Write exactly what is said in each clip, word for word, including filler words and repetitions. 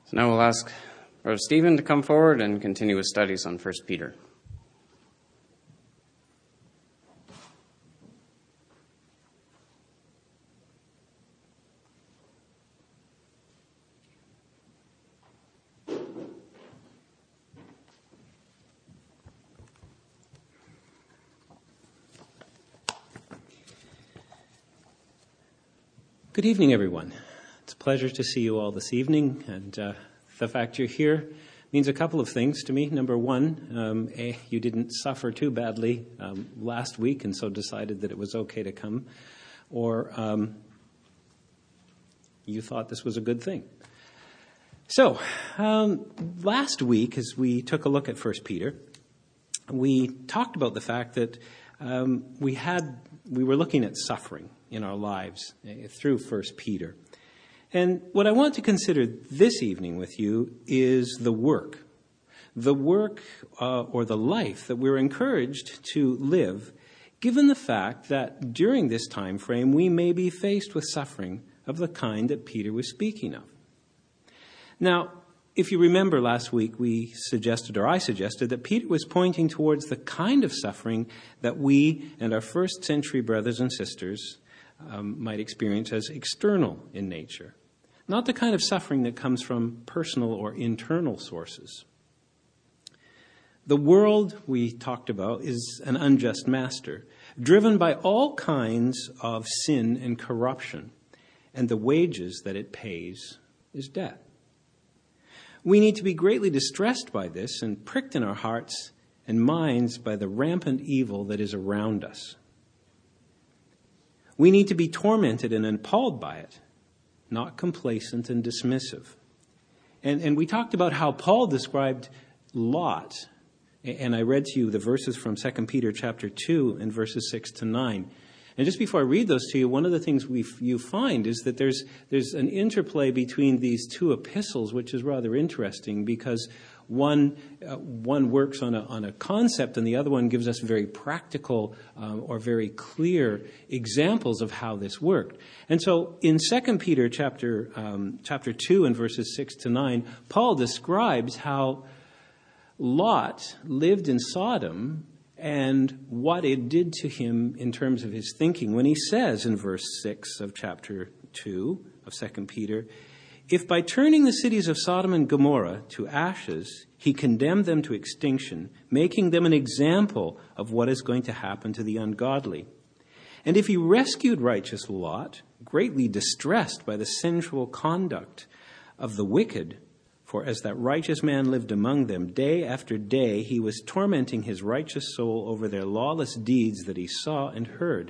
So now we'll ask Brother Stephen to come forward and continue his studies on First Peter. Good evening, everyone. It's a pleasure to see you all this evening, and uh, the fact you're here means a couple of things to me. Number one, um, A, you didn't suffer too badly um, last week and so decided that it was okay to come, or um, you thought this was a good thing. So, um, last week, as we took a look at First Peter, we talked about the fact that um, we had we were looking at suffering in our lives uh, through First Peter. And what I want to consider this evening with you is the work, the work uh, or the life that we're encouraged to live, given the fact that during this time frame we may be faced with suffering of the kind that Peter was speaking of. Now, if you remember last week, we suggested, or I suggested, that Peter was pointing towards the kind of suffering that we and our first century brothers and sisters um, might experience as external in nature. Not the kind of suffering that comes from personal or internal sources. The world we talked about is an unjust master, driven by all kinds of sin and corruption, and the wages that it pays is death. We need to be greatly distressed by this and pricked in our hearts and minds by the rampant evil that is around us. We need to be tormented and appalled by it, not complacent and dismissive. And, and we talked about how Paul described Lot, and I read to you the verses from Second Peter chapter two and verses six to nine. And just before I read those to you, one of the things we you find is that there's there's an interplay between these two epistles, which is rather interesting because one uh, one works on a on a concept, and the other one gives us very practical um, or very clear examples of how this worked. And so, in Second Peter chapter um, chapter two and verses six to nine, Paul describes how Lot lived in Sodom and what it did to him in terms of his thinking when he says in verse six of chapter two of Second Peter, "If by turning the cities of Sodom and Gomorrah to ashes, he condemned them to extinction, making them an example of what is going to happen to the ungodly. And if he rescued righteous Lot, greatly distressed by the sensual conduct of the wicked, for as that righteous man lived among them, day after day he was tormenting his righteous soul over their lawless deeds that he saw and heard.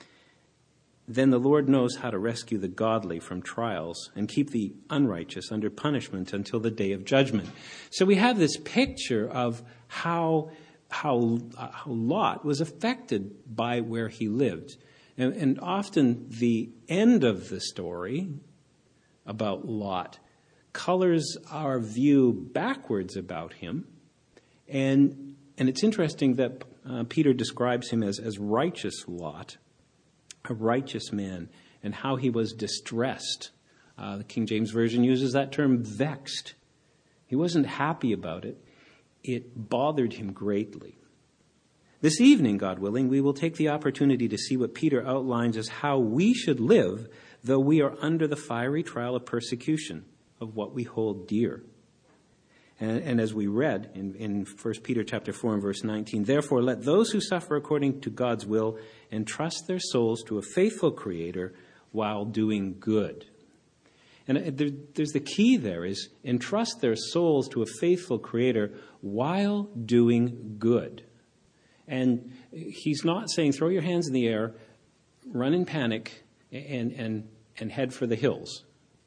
Then the Lord knows how to rescue the godly from trials and keep the unrighteous under punishment until the day of judgment." So we have this picture of how how, how Lot was affected by where he lived. And, and often the end of the story about Lot colors our view backwards about him. And and it's interesting that uh, Peter describes him as, as righteous Lot, a righteous man, and how he was distressed. Uh, the King James Version uses that term, vexed. He wasn't happy about it. It bothered him greatly. This evening, God willing, we will take the opportunity to see what Peter outlines as how we should live, though we are under the fiery trial of persecution of what we hold dear. And, and as we read in, in First Peter chapter four and verse nineteen, "Therefore let those who suffer according to God's will entrust their souls to a faithful Creator while doing good." And there, there's the key there is entrust their souls to a faithful Creator while doing good. And he's not saying throw your hands in the air, run in panic, and and and head for the hills,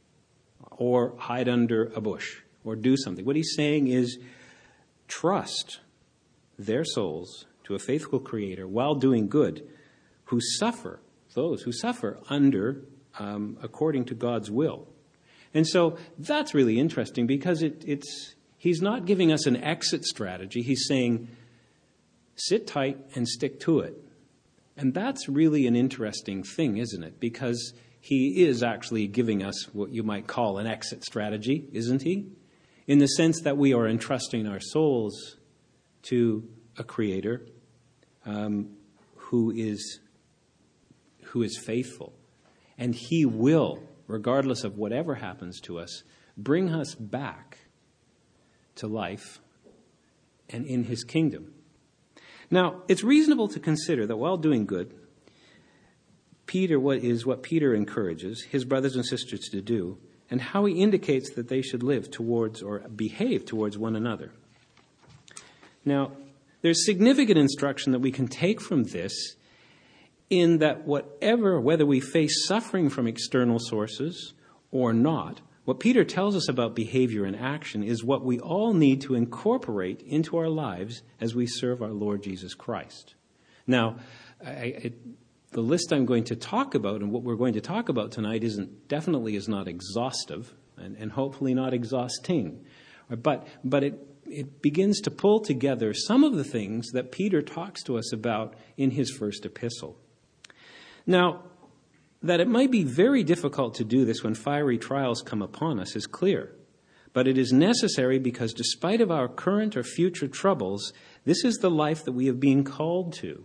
or hide under a bush, or do something. What he's saying is trust their souls to a faithful Creator while doing good, who suffer, those who suffer under, um, according to God's will. And so that's really interesting because it, it's he's not giving us an exit strategy. He's saying, sit tight and stick to it. And that's really an interesting thing, isn't it? Because he is actually giving us what you might call an exit strategy, isn't he? In the sense that we are entrusting our souls to a Creator um, who is who is faithful. And he will, regardless of whatever happens to us, bring us back to life and in his kingdom. Now, it's reasonable to consider that while doing good, Peter, what is what Peter encourages his brothers and sisters to do, and how he indicates that they should live towards or behave towards one another. Now, there's significant instruction that we can take from this in that whatever, whether we face suffering from external sources or not, what Peter tells us about behavior and action is what we all need to incorporate into our lives as we serve our Lord Jesus Christ. Now, I, it, the list I'm going to talk about and what we're going to talk about tonight isn't definitely is not exhaustive and, and hopefully not exhausting, but but it it begins to pull together some of the things that Peter talks to us about in his first epistle. Now, that it might be very difficult to do this when fiery trials come upon us is clear. But it is necessary because despite of our current or future troubles, this is the life that we have been called to.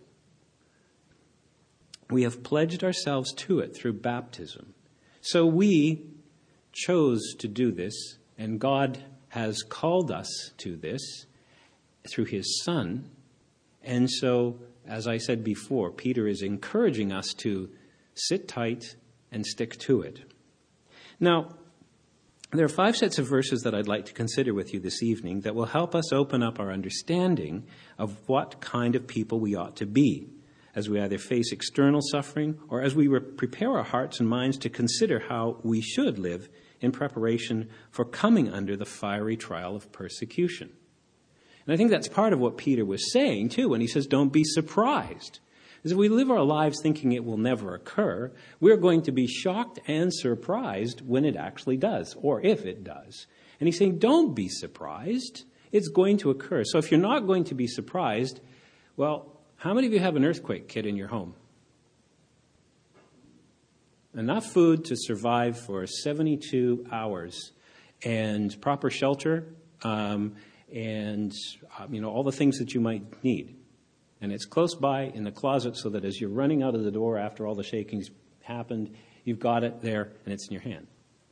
We have pledged ourselves to it through baptism. So we chose to do this, and God has called us to this through his Son. And so, as I said before, Peter is encouraging us to sit tight and stick to it. Now, there are five sets of verses that I'd like to consider with you this evening that will help us open up our understanding of what kind of people we ought to be as we either face external suffering or as we prepare our hearts and minds to consider how we should live in preparation for coming under the fiery trial of persecution. And I think that's part of what Peter was saying, too, when he says, don't be surprised. As if we live our lives thinking it will never occur, we're going to be shocked and surprised when it actually does, or if it does. And he's saying, don't be surprised. It's going to occur. So if you're not going to be surprised, well, how many of you have an earthquake kit in your home? Enough food to survive for seventy-two hours and proper shelter um, and uh, you know all the things that you might need. And it's close by in the closet so that as you're running out of the door after all the shaking's happened, you've got it there and it's in your hand.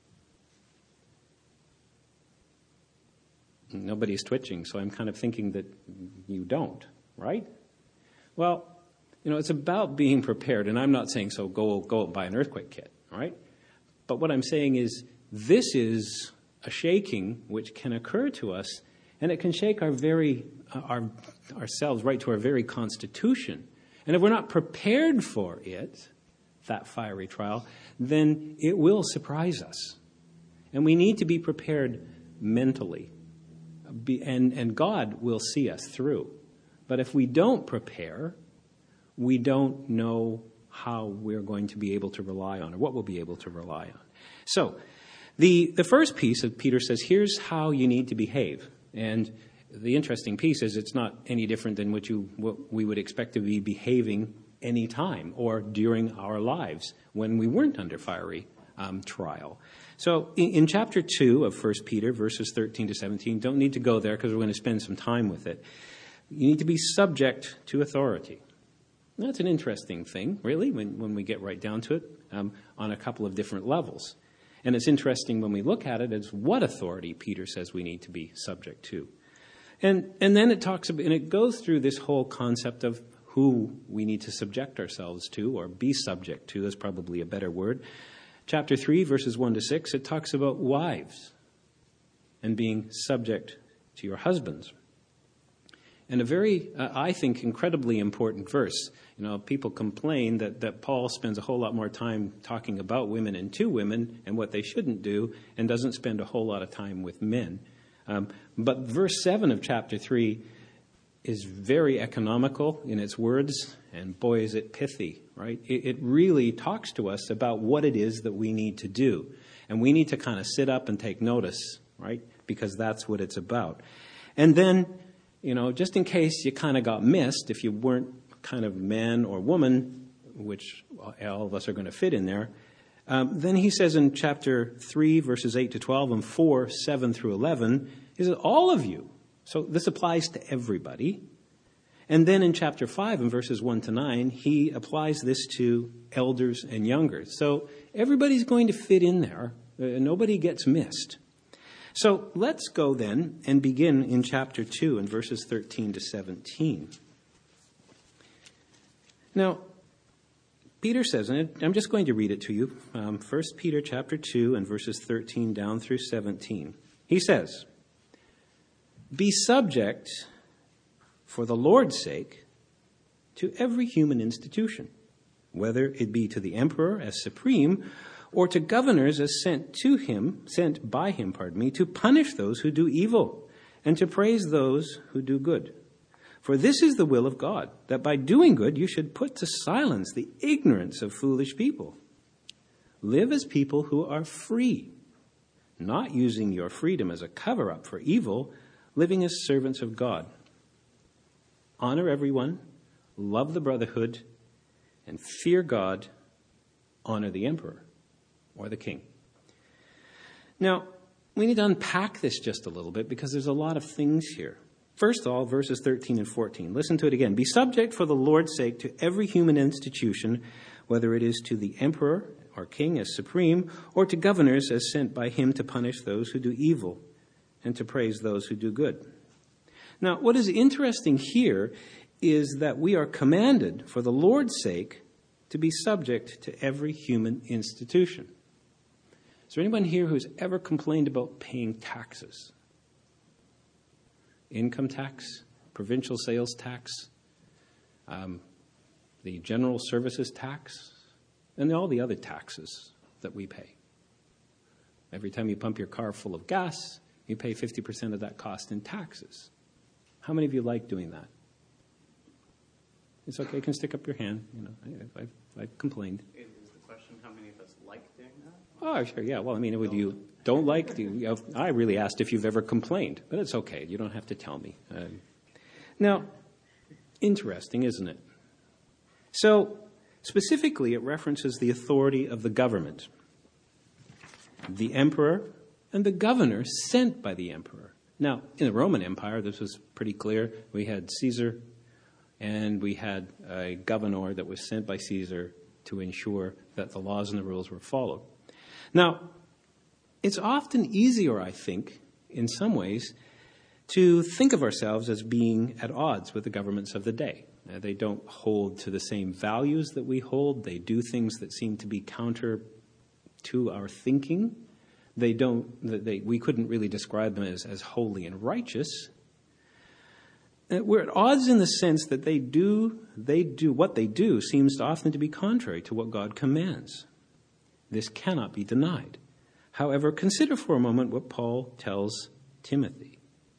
Nobody's twitching, so I'm kind of thinking that you don't, right? Well, you know, it's about being prepared, and I'm not saying so go go buy an earthquake kit, right? But what I'm saying is this is a shaking which can occur to us, and it can shake our very uh, our ourselves right to our very constitution. And if we're not prepared for it, that fiery trial, then it will surprise us. And we need to be prepared mentally, be, and and God will see us through. But if we don't prepare, we don't know how we're going to be able to rely on, or what we'll be able to rely on. So, the the first piece of Peter says, here's how you need to behave. And the interesting piece is it's not any different than what you what we would expect to be behaving any time or during our lives when we weren't under fiery um, trial. So, in, in chapter two of First Peter, verses thirteen to seventeen, don't need to go there because we're going to spend some time with it. You need to be subject to authority. That's an interesting thing, really, when, when we get right down to it, um, on a couple of different levels. And it's interesting when we look at it as what authority Peter says we need to be subject to. And and then it talks about, and it goes through this whole concept of who we need to subject ourselves to, or be subject to is probably a better word. Chapter three, verses one to six, it talks about wives and being subject to your husbands. And a very, uh, I think, incredibly important verse. You know, people complain that, that Paul spends a whole lot more time talking about women and to women and what they shouldn't do, and doesn't spend a whole lot of time with men. Um, but verse seven of chapter three is very economical in its words, and boy, is it pithy, right? It, it really talks to us about what it is that we need to do. And we need to kind of sit up and take notice, right? Because that's what it's about. And then, you know, just in case you kind of got missed, if you weren't kind of man or woman, which all of us are going to fit in there, Um, then he says in chapter three, verses eight to twelve, and four, seven through eleven, he says, all of you. So this applies to everybody. And then in chapter five, in verses one to nine, he applies this to elders and younger. So everybody's going to fit in there. Uh, nobody gets missed. So let's go then and begin in chapter two, in verses thirteen to seventeen. Now, Peter says, and I'm just going to read it to you, um, First Peter chapter two and verses thirteen down through seventeen. He says, "Be subject, for the Lord's sake, to every human institution, whether it be to the emperor as supreme, or to governors as sent to him, sent by him, pardon me, to punish those who do evil, and to praise those who do good. For this is the will of God, that by doing good you should put to silence the ignorance of foolish people. Live as people who are free, not using your freedom as a cover-up for evil, living as servants of God. Honor everyone, love the brotherhood, and fear God, honor the emperor or the king." Now, we need to unpack this just a little bit because there's a lot of things here. First of all, verses thirteen and fourteen. Listen to it again. "Be subject for the Lord's sake to every human institution, whether it is to the emperor or king as supreme, or to governors as sent by him to punish those who do evil and to praise those who do good." Now, what is interesting here is that we are commanded, for the Lord's sake, to be subject to every human institution. Is there anyone here who's ever complained about paying taxes? Income tax, provincial sales tax, um, the general services tax, and all the other taxes that we pay. Every time you pump your car full of gas, you pay fifty percent of that cost in taxes. How many of you like doing that? It's okay, you can stick up your hand. You know, I, I've, I've complained. Is the question how many of us like doing that? Oh, sure, yeah. Well, I mean, would you don't like? Do you, I really asked if you've ever complained, but it's okay. You don't have to tell me. Um, now, interesting, isn't it? So, specifically, it references the authority of the government, the emperor, and the governor sent by the emperor. Now, in the Roman Empire, this was pretty clear. We had Caesar, and we had a governor that was sent by Caesar to ensure that the laws and the rules were followed. Now, it's often easier, I think, in some ways, to think of ourselves as being at odds with the governments of the day. Uh, they don't hold to the same values that we hold. They do things that seem to be counter to our thinking. They don't. They, we couldn't really describe them as, as holy and righteous. Uh, we're at odds in the sense that they do. They do what they do seems often to be contrary to what God commands. This cannot be denied. However, consider for a moment what Paul tells Timothy.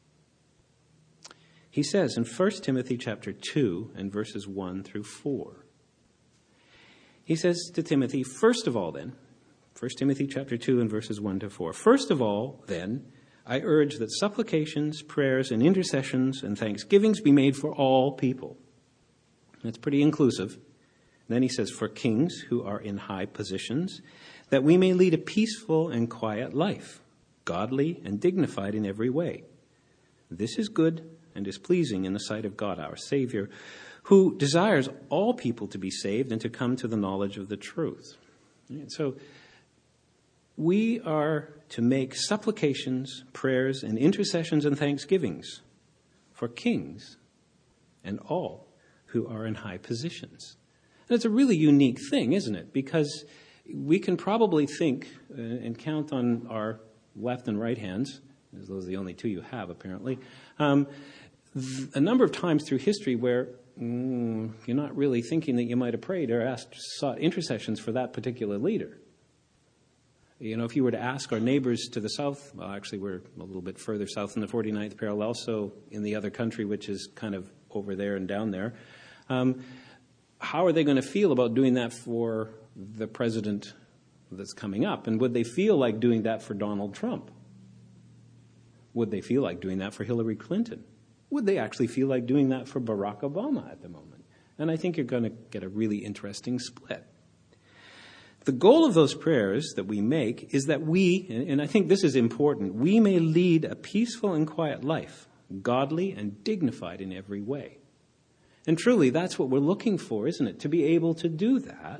He says in First Timothy chapter two and verses one through four. He says to Timothy, first of all then, First Timothy chapter two and verses one to four. First of all, then, I urge that supplications, prayers, and intercessions and thanksgivings be made for all people. That's pretty inclusive. Then he says, for kings who are in high positions, that we may lead a peaceful and quiet life, godly and dignified in every way. This is good and is pleasing in the sight of God our Savior, who desires all people to be saved and to come to the knowledge of the truth. And so we are to make supplications, prayers, and intercessions and thanksgivings for kings and all who are in high positions. And it's a really unique thing, isn't it? Because we can probably think uh, and count on our left and right hands, as those are the only two you have apparently, um, th- a number of times through history where mm, you're not really thinking that you might have prayed or asked, sought intercessions for that particular leader. You know, if you were to ask our neighbors to the south, well, actually we're a little bit further south in the forty-ninth parallel, so in the other country, which is kind of over there and down there, um, how are they going to feel about doing that for the president that's coming up? And would they feel like doing that for Donald Trump? Would they feel like doing that for Hillary Clinton? Would they actually feel like doing that for Barack Obama at the moment? And I think you're going to get a really interesting split. The goal of those prayers that we make is that we, and I think this is important, we may lead a peaceful and quiet life, godly and dignified in every way. And truly, that's what we're looking for, isn't it? To be able to do that.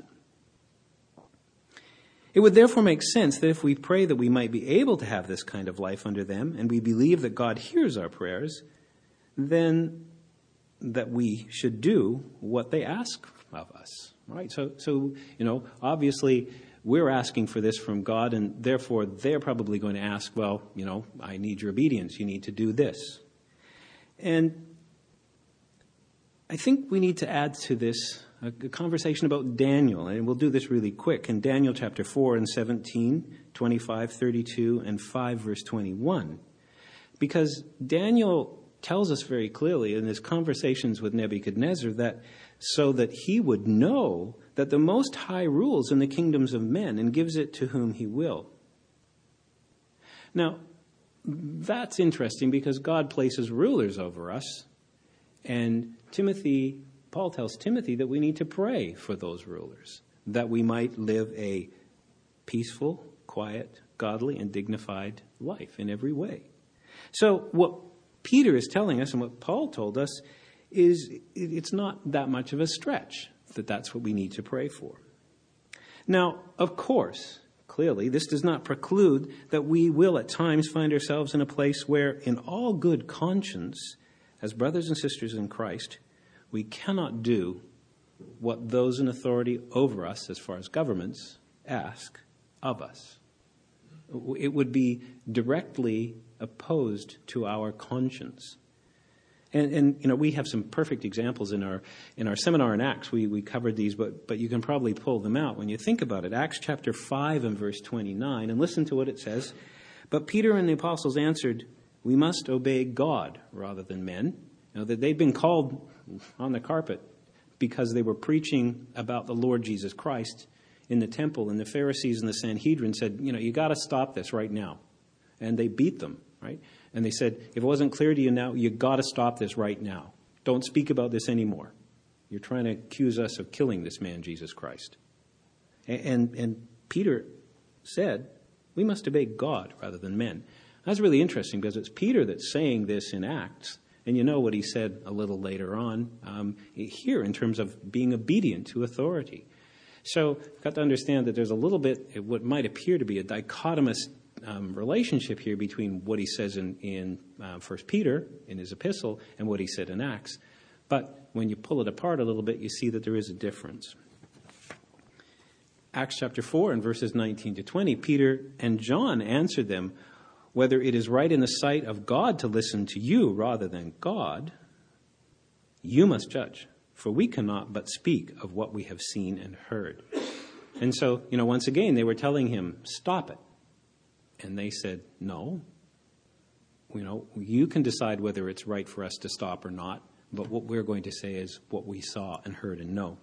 It would therefore make sense that if we pray that we might be able to have this kind of life under them, and we believe that God hears our prayers, then that we should do what they ask of us. Right? So, so, you know, obviously we're asking for this from God, and therefore they're probably going to ask, well, you know, I need your obedience. You need to do this. And I think we need to add to this a, a conversation about Daniel, and we'll do this really quick. In Daniel chapter four and seventeen, twenty-five, thirty-two, and five verse twenty-one. Because Daniel tells us very clearly in his conversations with Nebuchadnezzar that so that he would know that the Most High rules in the kingdoms of men and gives it to whom he will. Now, that's interesting because God places rulers over us, and Timothy, Paul tells Timothy that we need to pray for those rulers, that we might live a peaceful, quiet, godly, and dignified life in every way. So what Peter is telling us and what Paul told us is it's not that much of a stretch that that's what we need to pray for. Now, of course, clearly, this does not preclude that we will at times find ourselves in a place where, in all good conscience, as brothers and sisters in Christ, we cannot do what those in authority over us, as far as governments, ask of us. It would be directly opposed to our conscience. And, and you know, we have some perfect examples in our in our seminar in Acts. We we covered these, but but you can probably pull them out when you think about it. Acts chapter five and verse twenty-nine, and listen to what it says. But Peter and the apostles answered, "We must obey God rather than men." You know, that they'd been called on the carpet because they were preaching about the Lord Jesus Christ in the temple, and the Pharisees and the Sanhedrin said, you know, you got to stop this right now. And they beat them, right? And they said, if it wasn't clear to you now, you got to stop this right now. Don't speak about this anymore. You're trying to accuse us of killing this man, Jesus Christ. And, and, and Peter said, we must obey God rather than men. That's really interesting because it's Peter that's saying this in Acts. And you know what he said a little later on um, here in terms of being obedient to authority. So you've got to understand that there's a little bit, what might appear to be a dichotomous um, relationship here between what he says in, in uh, First Peter, in his epistle, and what he said in Acts. But when you pull it apart a little bit, you see that there is a difference. Acts chapter four and verses nineteen to twenty, Peter and John answered them, whether it is right in the sight of God to listen to you rather than God, you must judge. For we cannot but speak of what we have seen and heard. And so, you know, once again, they were telling him, stop it. And they said, no. You know, you can decide whether it's right for us to stop or not. But what we're going to say is what we saw and heard and know.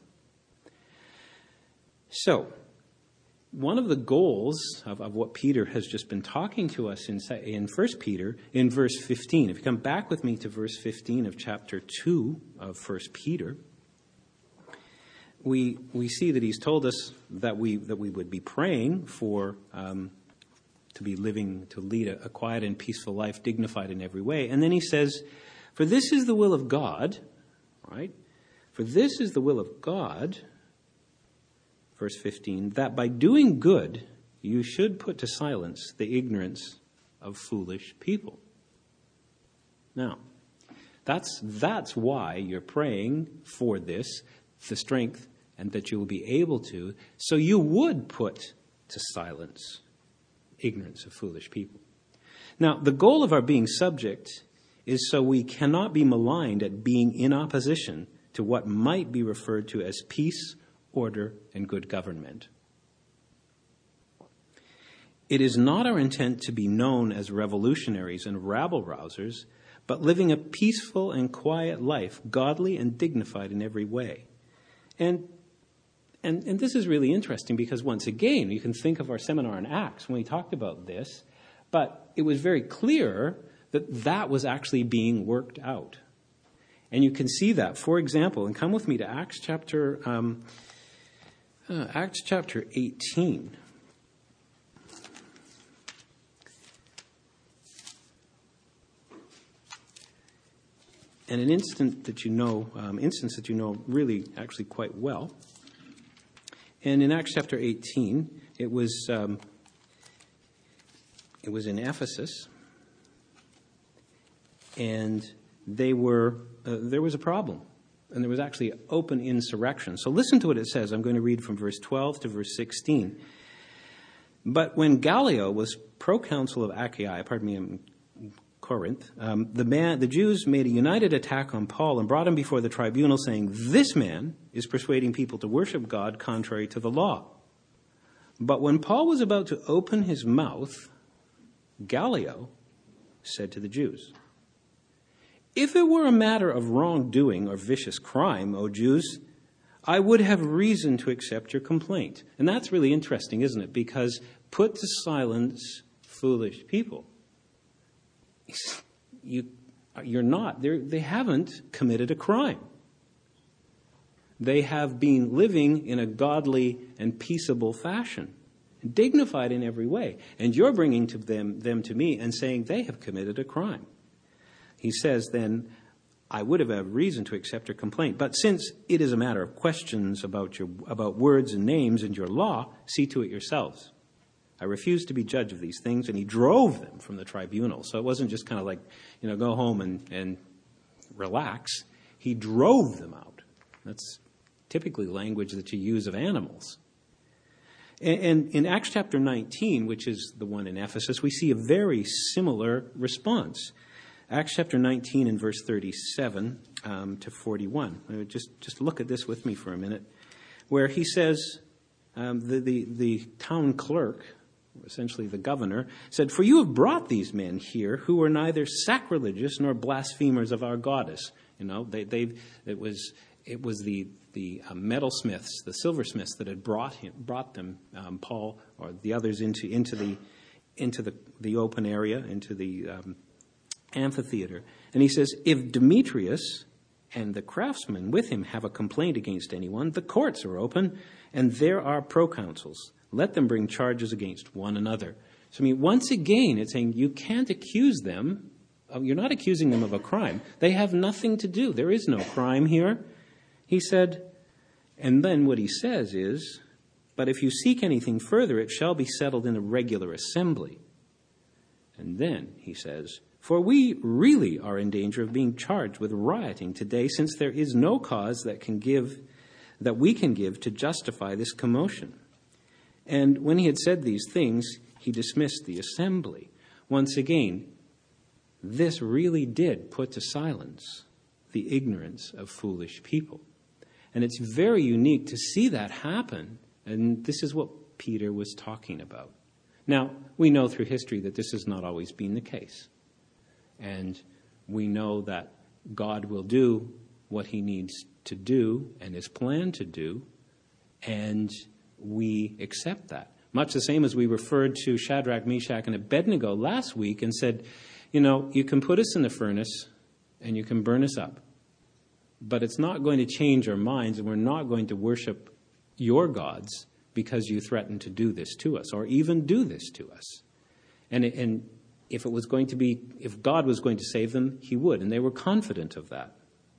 So, one of the goals of, of what Peter has just been talking to us in, in First Peter, in verse fifteen, if you come back with me to verse fifteen of chapter two of First Peter, we we see that he's told us that we that we would be praying for um, to be living, to lead a, a quiet and peaceful life, dignified in every way. And then he says, for this is the will of God, right? For this is the will of God, verse fifteen, that by doing good, you should put to silence the ignorance of foolish people. Now, that's, that's why you're praying for this, the strength, and that you will be able to, so you would put to silence ignorance of foolish people. Now, the goal of our being subject is so we cannot be maligned at being in opposition to what might be referred to as peace, order, and good government. It is not our intent to be known as revolutionaries and rabble-rousers, but living a peaceful and quiet life, godly and dignified in every way. And, and, and this is really interesting because, once again, you can think of our seminar in Acts when we talked about this, but it was very clear that that was actually being worked out. And you can see that, for example, and come with me to Acts chapter... Um, Uh, Acts chapter eighteen. And an instant that you know, um, instance that you know really actually quite well. And in Acts chapter eighteen, it was um, it was in Ephesus, and they were uh, there was a problem, and there was actually open insurrection. So listen to what it says. I'm going to read from verse twelve to verse sixteen. But when Gallio was proconsul of Achaia, pardon me, I'm Corinth, um, the man, the Jews made a united attack on Paul and brought him before the tribunal, saying, "This man is persuading people to worship God contrary to the law." But when Paul was about to open his mouth, Gallio said to the Jews, "If it were a matter of wrongdoing or vicious crime, O Jews, I would have reason to accept your complaint." And that's really interesting, isn't it? Because put to silence foolish people. You, you're not. They're, they haven't committed a crime. They have been living in a godly and peaceable fashion, dignified in every way. And you're bringing to them, them to me and saying they have committed a crime. He says then, I would have had reason to accept your complaint. But since it is a matter of questions about your about words and names and your law, see to it yourselves. I refuse to be judge of these things. And he drove them from the tribunal. So it wasn't just kind of like, you know, go home and, and relax. He drove them out. That's typically language that you use of animals. And, and in Acts chapter nineteen, which is the one in Ephesus, we see a very similar response. Acts chapter nineteen and verse thirty-seven um, to forty-one. Just, just look at this with me for a minute. Where he says, um, the, the, the town clerk, essentially the governor, said, "For you have brought these men here who are neither sacrilegious nor blasphemers of our goddess." You know, they, they, it was, it was the, the uh, metalsmiths, the silversmiths that had brought him, brought them, um, Paul or the others into, into the, into the, the open area, into the, um, amphitheater. And he says, "If Demetrius and the craftsmen with him have a complaint against anyone, the courts are open, and there are proconsuls. Let them bring charges against one another." So, I mean, once again, it's saying you can't accuse them. Of, you're not accusing them of a crime. They have nothing to do. There is no crime here. He said, and then what he says is, "But if you seek anything further, it shall be settled in a regular assembly." And then he says, "For we really are in danger of being charged with rioting today, since there is no cause that can give, that we can give to justify this commotion." And when he had said these things, he dismissed the assembly. Once again, this really did put to silence the ignorance of foolish people. And it's very unique to see that happen. And this is what Peter was talking about. Now, we know through history that this has not always been the case. And we know that God will do what he needs to do and is planned to do, and we accept that. Much the same as we referred to Shadrach, Meshach, and Abednego last week and said, you know, you can put us in the furnace and you can burn us up, but it's not going to change our minds, and we're not going to worship your gods because you threaten to do this to us or even do this to us. And, and if it was going to be, if God was going to save them, he would, and they were confident of that.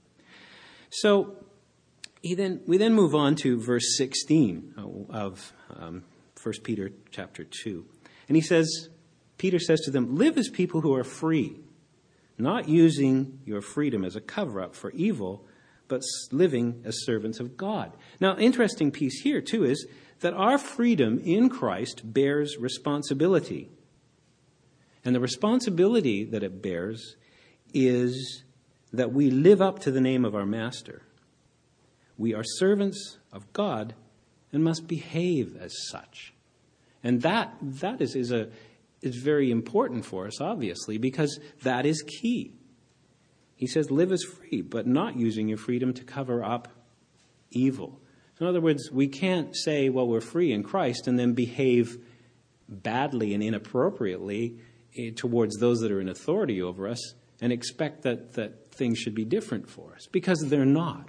So he then we then move on to verse sixteen of um, First Peter chapter two. And he says, Peter says to them, "Live as people who are free, not using your freedom as a cover-up for evil, but living as servants of God." Now, interesting piece here, too, is that our freedom in Christ bears responsibility. And the responsibility that it bears is that we live up to the name of our Master. We are servants of God and must behave as such. And that that is, is a is very important for us, obviously, because that is key. He says, live as free, but not using your freedom to cover up evil. In other words, we can't say, well, we're free in Christ and then behave badly and inappropriately towards those that are in authority over us and expect that, that things should be different for us, because they're not.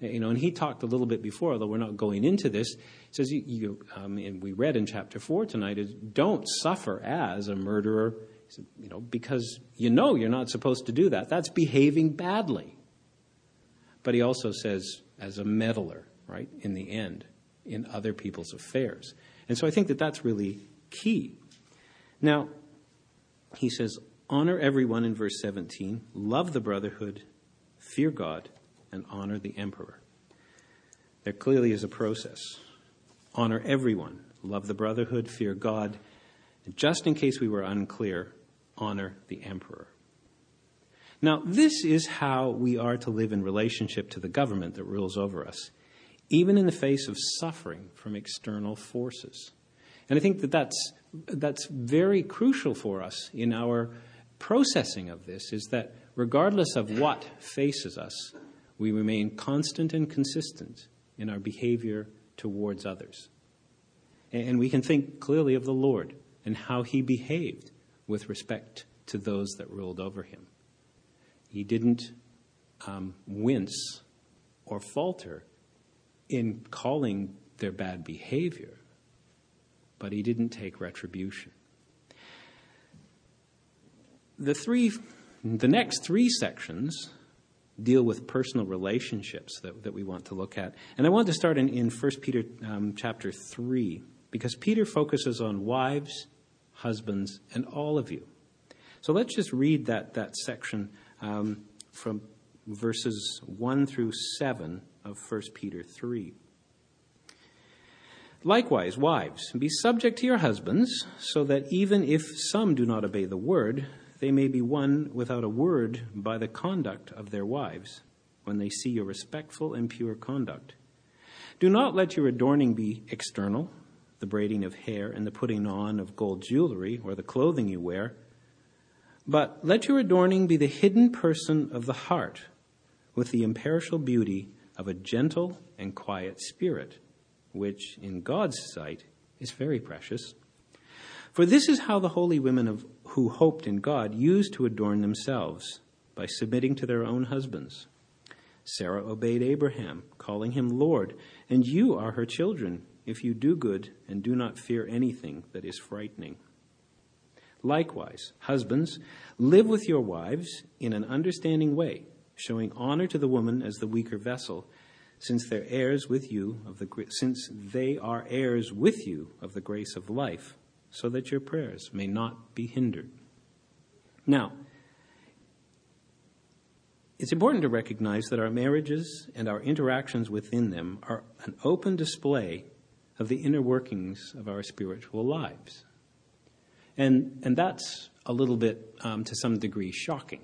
You know, and he talked a little bit before, although we're not going into this. He says, you, you, um, and we read in chapter four tonight, is don't suffer as a murderer, you know, because you know you're not supposed to do that. That's behaving badly. But he also says, as a meddler, right, in the end, in other people's affairs. And so I think that that's really key. Now, he says, honor everyone in verse seventeen, love the brotherhood, fear God, and honor the emperor. There clearly is a process. Honor everyone, love the brotherhood, fear God, and just in case we were unclear, honor the emperor. Now, this is how we are to live in relationship to the government that rules over us, even in the face of suffering from external forces. And I think that that's, that's very crucial for us in our processing of this, is that regardless of what faces us, we remain constant and consistent in our behavior towards others. And we can think clearly of the Lord and how he behaved with respect to those that ruled over him. He didn't um, wince or falter in calling their bad behavior, but he didn't take retribution. The three, the next three sections deal with personal relationships that, that we want to look at. And I want to start in, in First Peter um, chapter three, because Peter focuses on wives, husbands, and all of you. So let's just read that, that section um, from verses one through seven of First Peter three. Likewise, wives, be subject to your husbands, so that even if some do not obey the word, they may be won without a word by the conduct of their wives, when they see your respectful and pure conduct. Do not let your adorning be external, the braiding of hair and the putting on of gold jewelry or the clothing you wear, but let your adorning be the hidden person of the heart, with the imperishable beauty of a gentle and quiet spirit, which in God's sight is very precious. For this is how the holy women of, who hoped in God used to adorn themselves, by submitting to their own husbands. Sarah obeyed Abraham, calling him Lord, and you are her children, if you do good and do not fear anything that is frightening. Likewise, husbands, live with your wives in an understanding way, showing honor to the woman as the weaker vessel, since they're heirs with you of the since they are heirs with you of the grace of life, so that your prayers may not be hindered. Now, it's important to recognize that our marriages and our interactions within them are an open display of the inner workings of our spiritual lives. And, and that's a little bit, um, to some degree, shocking.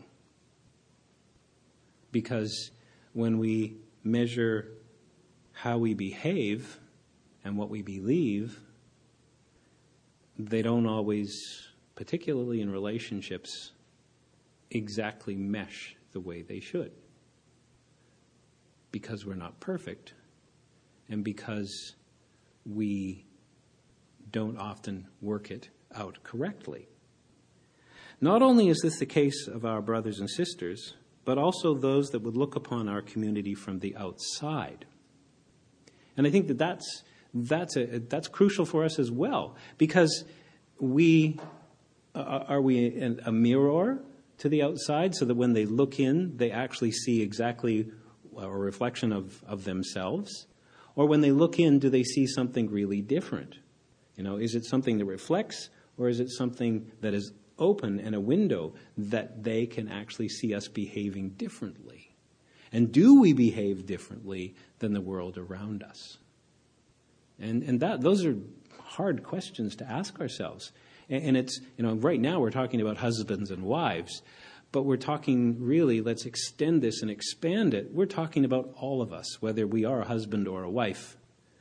Because when we measure how we behave and what we believe, they don't always, particularly in relationships, exactly mesh the way they should. Because we're not perfect, and because we don't often work it out correctly. Not only is this the case of our brothers and sisters, but also those that would look upon our community from the outside. And I think that that's that's a, that's crucial for us as well, because we uh, are we a mirror to the outside, so that when they look in, they actually see exactly a reflection of, of themselves, or when they look in, do they see something really different? You know, is it something that reflects, or is it something that is open and a window that they can actually see us behaving differently? And do we behave differently than the world around us? And and that those are hard questions to ask ourselves. And, and it's, you know, right now we're talking about husbands and wives, but we're talking really, let's extend this and expand it. We're talking about all of us, whether we are a husband or a wife.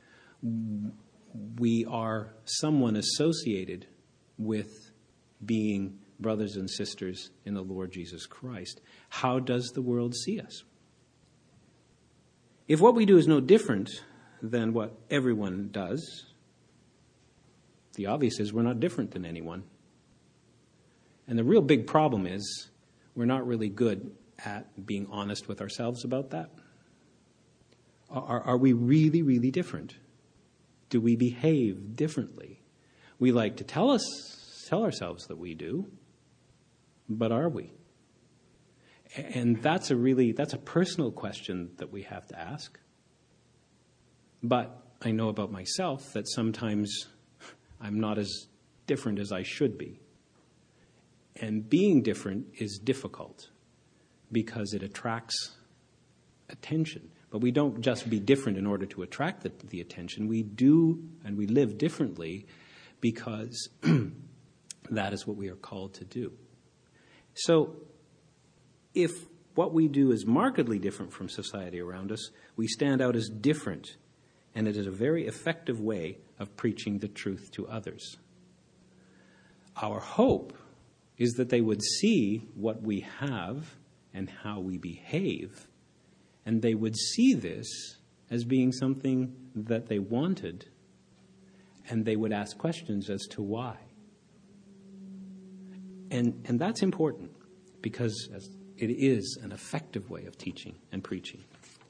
We are someone associated with being brothers and sisters in the Lord Jesus Christ. How does the world see us? If what we do is no different than what everyone does, the obvious is we're not different than anyone. And the real big problem is we're not really good at being honest with ourselves about that. Are, are we really, really different? Do we behave differently? We like to tell us, tell ourselves that we do, but are we? And that's a really, that's a personal question that we have to ask. But I know about myself that sometimes I'm not as different as I should be. And being different is difficult because it attracts attention. But we don't just be different in order to attract the, the attention. We do and we live differently because that is what we are called to do. So if what we do is markedly different from society around us, we stand out as different, and it is a very effective way of preaching the truth to others. Our hope is that they would see what we have and how we behave, and they would see this as being something that they wanted, and they would ask questions as to why. And, and that's important because it is an effective way of teaching and preaching.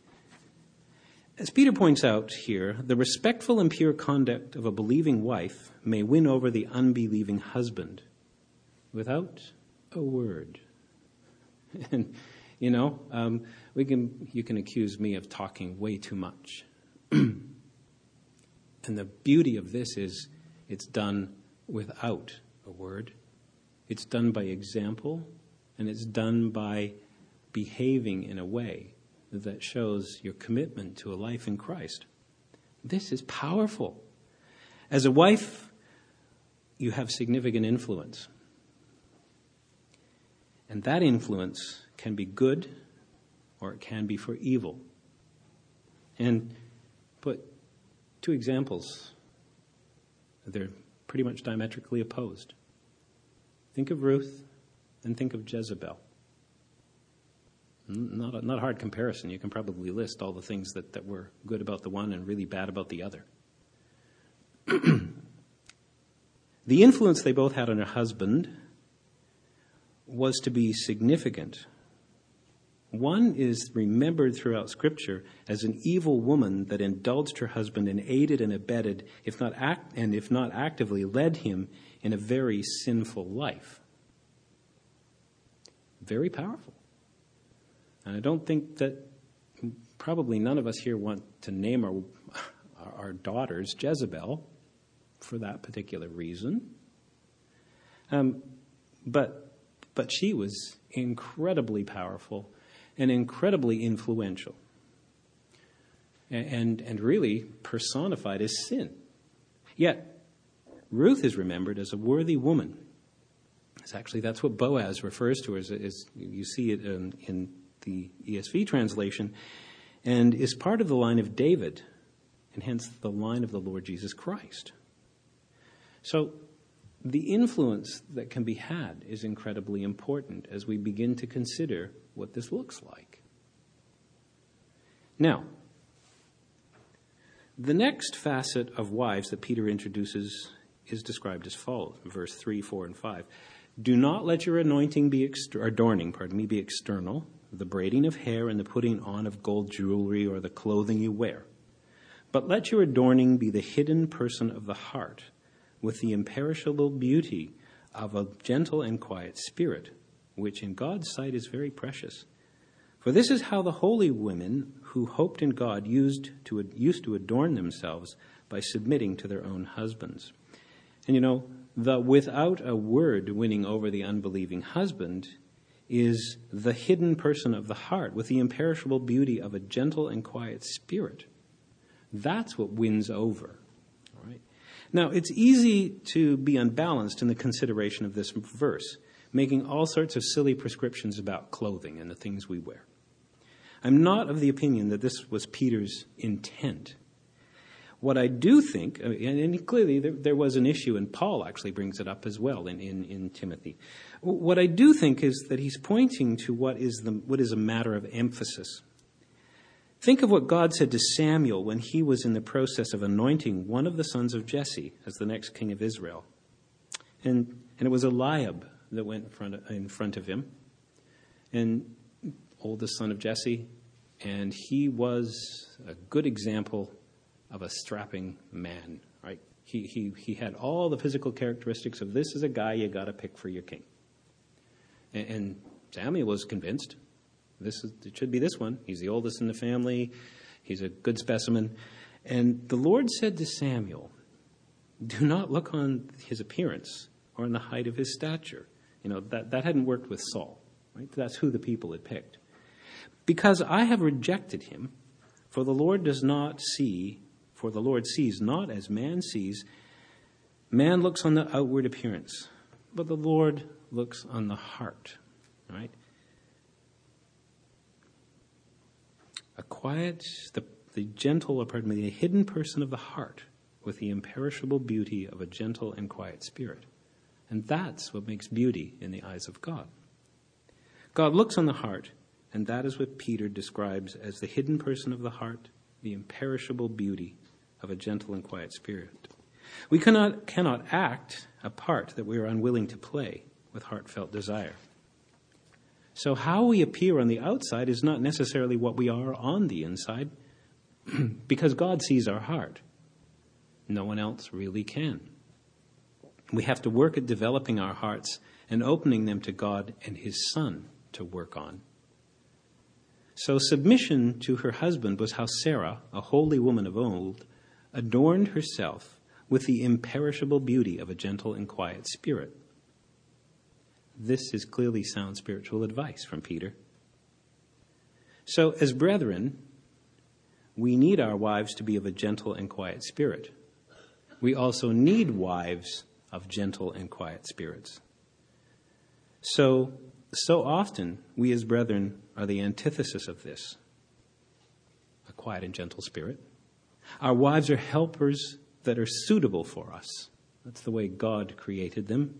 As Peter points out here, the respectful and pure conduct of a believing wife may win over the unbelieving husband without a word. And, you know, um, we can you can accuse me of talking way too much. And the beauty of this is it's done without a word. It's done by example, and it's done by behaving in a way that shows your commitment to a life in Christ. This is powerful. As a wife, you have significant influence. And that influence can be good or it can be for evil. And put two examples. They're pretty much diametrically opposed. Think of Ruth and think of Jezebel. Not a, not a hard comparison. You can probably list all the things that, that were good about the one and really bad about the other. The influence they both had on her husband was to be significant. One is remembered throughout Scripture as an evil woman that indulged her husband and aided and abetted, if not act, and if not actively led him in a very sinful life. Very powerful. And I don't think that probably none of us here want to name our, our daughters Jezebel for that particular reason. Um, but but she was incredibly powerful and incredibly influential, and and really personified as sin. Yet Ruth is remembered as a worthy woman. It's actually that's what Boaz refers to as, as you see it in, in the E S V translation, and is part of the line of David, and hence the line of the Lord Jesus Christ. So the influence that can be had is incredibly important as we begin to consider what this looks like. Now, the next facet of wives that Peter introduces is described as follows, verse three, four, and five. Do not let your anointing be exter- adorning, pardon me, be external, the braiding of hair and the putting on of gold jewelry or the clothing you wear. But let your adorning be the hidden person of the heart, with the imperishable beauty of a gentle and quiet spirit, which in God's sight is very precious. For this is how the holy women who hoped in God used to used to adorn themselves by submitting to their own husbands. And you know, the without a word winning over the unbelieving husband is the hidden person of the heart with the imperishable beauty of a gentle and quiet spirit. That's what wins over. All right. Now, it's easy to be unbalanced in the consideration of this verse, making all sorts of silly prescriptions about clothing and the things we wear. I'm not of the opinion that this was Peter's intent. What I do think, and clearly there, there was an issue, and Paul actually brings it up as well in, in, in Timothy. What I do think is that he's pointing to what is the what is a matter of emphasis. Think of what God said to Samuel when he was in the process of anointing one of the sons of Jesse as the next king of Israel. And, and it was Eliab that went in front of, in front of him. And oldest son of Jesse, And he was a good example of a strapping man, right? He, he, he had all the physical characteristics of this is a guy you got to pick for your king. And, and Samuel was convinced this is, it should be this one. He's the oldest in the family. He's a good specimen. And the Lord said to Samuel, do not look on his appearance or on the height of his stature. You know, that, that hadn't worked with Saul, right? That's who the people had picked. Because I have rejected him, for the Lord does not see, for the Lord sees not as man sees. Man looks on the outward appearance, but the Lord looks on the heart, right? A quiet, the, the gentle, or pardon me, the hidden person of the heart with the imperishable beauty of a gentle and quiet spirit. And that's what makes beauty in the eyes of God. God looks on the heart, and that is what Peter describes as the hidden person of the heart, the imperishable beauty of a gentle and quiet spirit. We cannot, cannot act a part that we are unwilling to play with heartfelt desire. So how we appear on the outside is not necessarily what we are on the inside, because God sees our heart. No one else really can. We have to work at developing our hearts and opening them to God and His Son to work on. So submission to her husband was how Sarah, a holy woman of old, adorned herself with the imperishable beauty of a gentle and quiet spirit. This is clearly sound spiritual advice from Peter. So as brethren, we need our wives to be of a gentle and quiet spirit. We also need wives of gentle and quiet spirits. So, so often, we as brethren are the antithesis of this. A quiet and gentle spirit. Our wives are helpers that are suitable for us. That's the way God created them.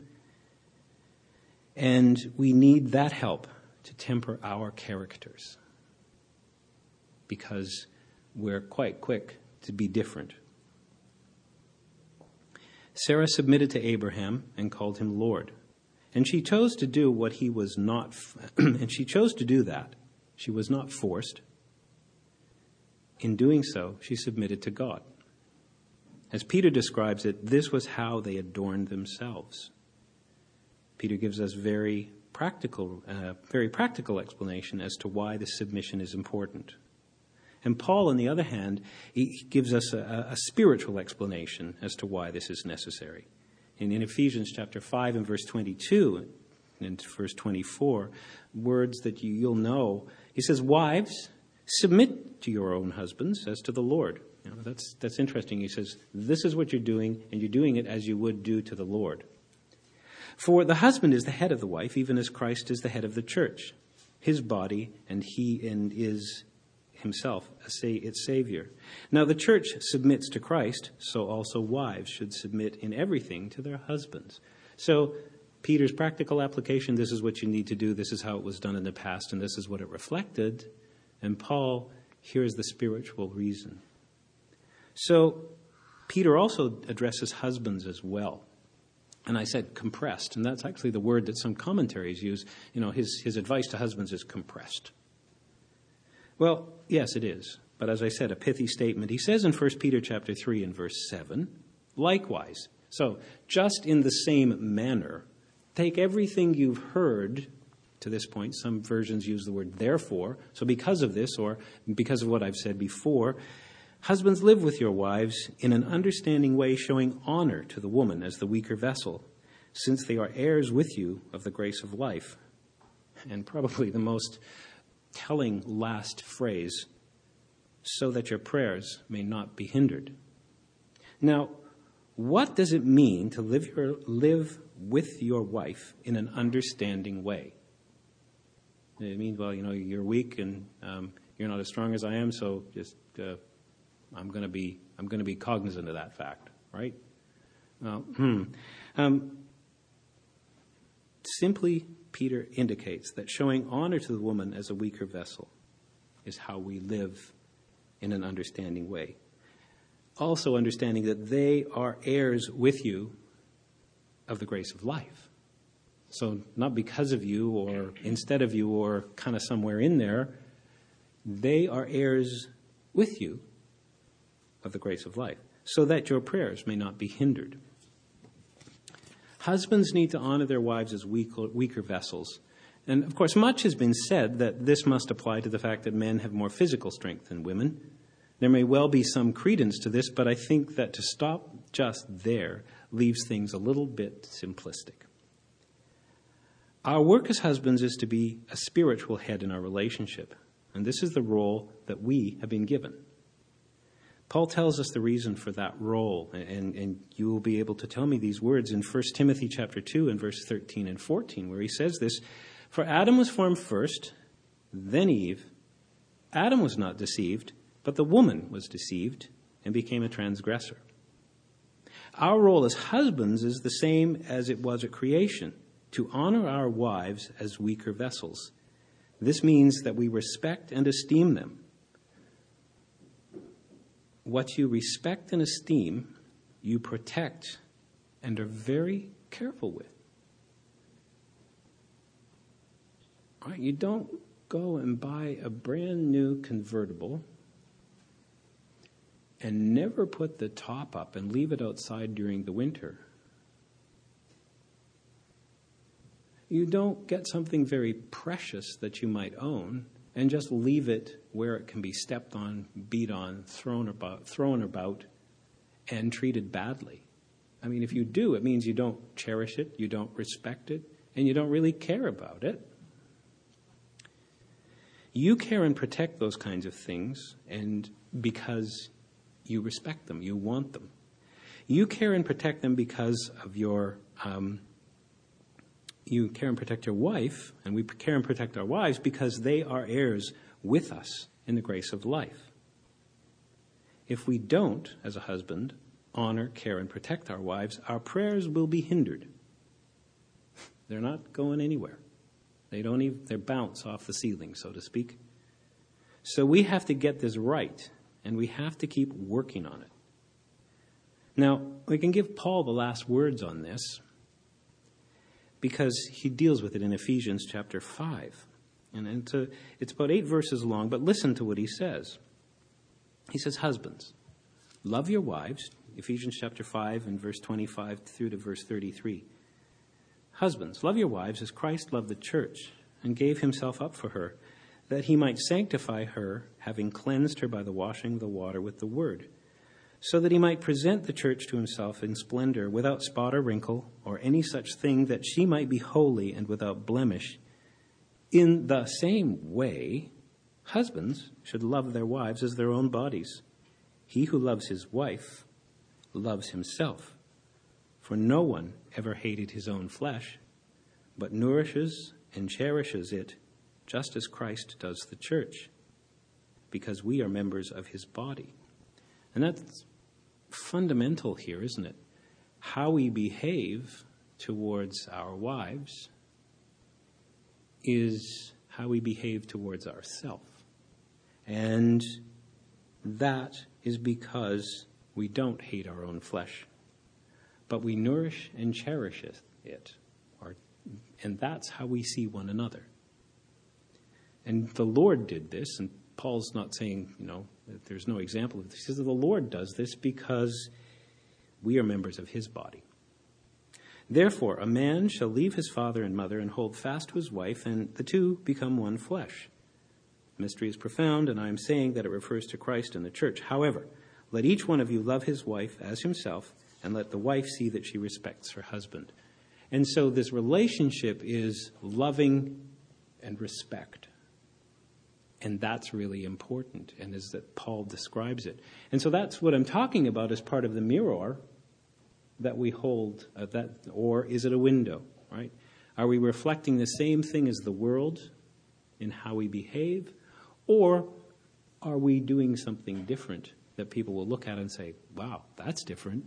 And we need that help to temper our characters. Because we're quite quick to be different. Sarah submitted to Abraham and called him Lord. And she chose to do what he was not, and she chose to do that. She was not forced. In doing so, she submitted to God. As Peter describes it, this was how they adorned themselves. Peter gives us very practical, uh, very practical explanation as to why this submission is important. And Paul, on the other hand, he gives us a, a spiritual explanation as to why this is necessary. And in Ephesians chapter five and verse twenty-two and verse twenty-four, words that you, you'll know, he says, wives, submit to your own husbands as to the Lord. You know, that's, that's interesting. He says, this is what you're doing, and you're doing it as you would do to the Lord. For the husband is the head of the wife, even as Christ is the head of the church, his body, and he and is himself its Savior. Now the church submits to Christ, so also wives should submit in everything to their husbands. So Peter's practical application, this is what you need to do, this is how it was done in the past, and this is what it reflected. And Paul, here's the spiritual reason. So Peter also addresses husbands as well. And I said compressed, and that's actually the word that some commentaries use. You know, his, his advice to husbands is compressed. Well, yes, it is. But as I said, a pithy statement. He says in First Peter chapter three and verse seven, likewise. So, just in the same manner, take everything you've heard to this point. Some versions use the word therefore. So because of this, or because of what I've said before, husbands, live with your wives in an understanding way, showing honor to the woman as the weaker vessel, since they are heirs with you of the grace of life. And probably the most telling last phrase, so that your prayers may not be hindered. Now, what does it mean to live your, live with your wife in an understanding way? It means, well, you know, you're weak and um, you're not as strong as I am, so just uh, I'm going to be I'm going to be cognizant of that fact, right? Well, hmm. um, simply, Peter indicates that showing honor to the woman as a weaker vessel is how we live in an understanding way. Also understanding that they are heirs with you of the grace of life. So not because of you or instead of you or kind of somewhere in there, they are heirs with you of the grace of life, so that your prayers may not be hindered. Husbands need to honor their wives as weaker, weaker vessels. And, of course, much has been said that this must apply to the fact that men have more physical strength than women. There may well be some credence to this, but I think that to stop just there leaves things a little bit simplistic. Our work as husbands is to be a spiritual head in our relationship, and this is the role that we have been given. Paul tells us the reason for that role, and, and you will be able to tell me these words in First Timothy chapter two and verse thirteen and fourteen, where he says this, "For Adam was formed first, then Eve. Adam was not deceived, but the woman was deceived and became a transgressor." Our role as husbands is the same as it was at creation, to honor our wives as weaker vessels. This means that we respect and esteem them. What you respect and esteem, you protect and are very careful with. All right, you don't go and buy a brand new convertible and never put the top up and leave it outside during the winter. You don't get something very precious that you might own and just leave it where it can be stepped on, beat on, thrown about, thrown about, and treated badly. I mean, if you do, it means you don't cherish it, you don't respect it, and you don't really care about it. You care and protect those kinds of things, and because you respect them, you want them. You care and protect them because of your, um, you care and protect your wife, and we care and protect our wives because they are heirs with us in the grace of life. If we don't, as a husband, honor, care, and protect our wives, our prayers will be hindered. They're not going anywhere. They don't even, they bounce off the ceiling, so to speak. So we have to get this right, and we have to keep working on it. Now, we can give Paul the last words on this because he deals with it in Ephesians chapter five. And it's, a, it's about eight verses long, but listen to what he says. He says, "Husbands, love your wives," Ephesians chapter five and verse twenty-five through to verse thirty-three. "Husbands, love your wives as Christ loved the church and gave himself up for her, that he might sanctify her, having cleansed her by the washing of the water with the word, so that he might present the church to himself in splendor, without spot or wrinkle, or any such thing, that she might be holy and without blemish. In the same way, husbands should love their wives as their own bodies. He who loves his wife loves himself. For no one ever hated his own flesh, but nourishes and cherishes it, just as Christ does the church, because we are members of his body." And that's fundamental here, isn't it? How we behave towards our wives is how we behave towards ourselves. And that is because we don't hate our own flesh, but we nourish and cherish it. Or, and that's how we see one another. And the Lord did this, and Paul's not saying, you know, that there's no example of this. He says that the Lord does this because we are members of his body. "Therefore, a man shall leave his father and mother and hold fast to his wife, and the two become one flesh. The mystery is profound, and I am saying that it refers to Christ and the church. However, let each one of you love his wife as himself, and let the wife see that she respects her husband." And so this relationship is loving and respect. And that's really important, and is that Paul describes it. And so that's what I'm talking about as part of the mirror that we hold, uh, that, or is it a window, right? Are we reflecting the same thing as the world in how we behave, or are we doing something different that people will look at and say, wow, that's different?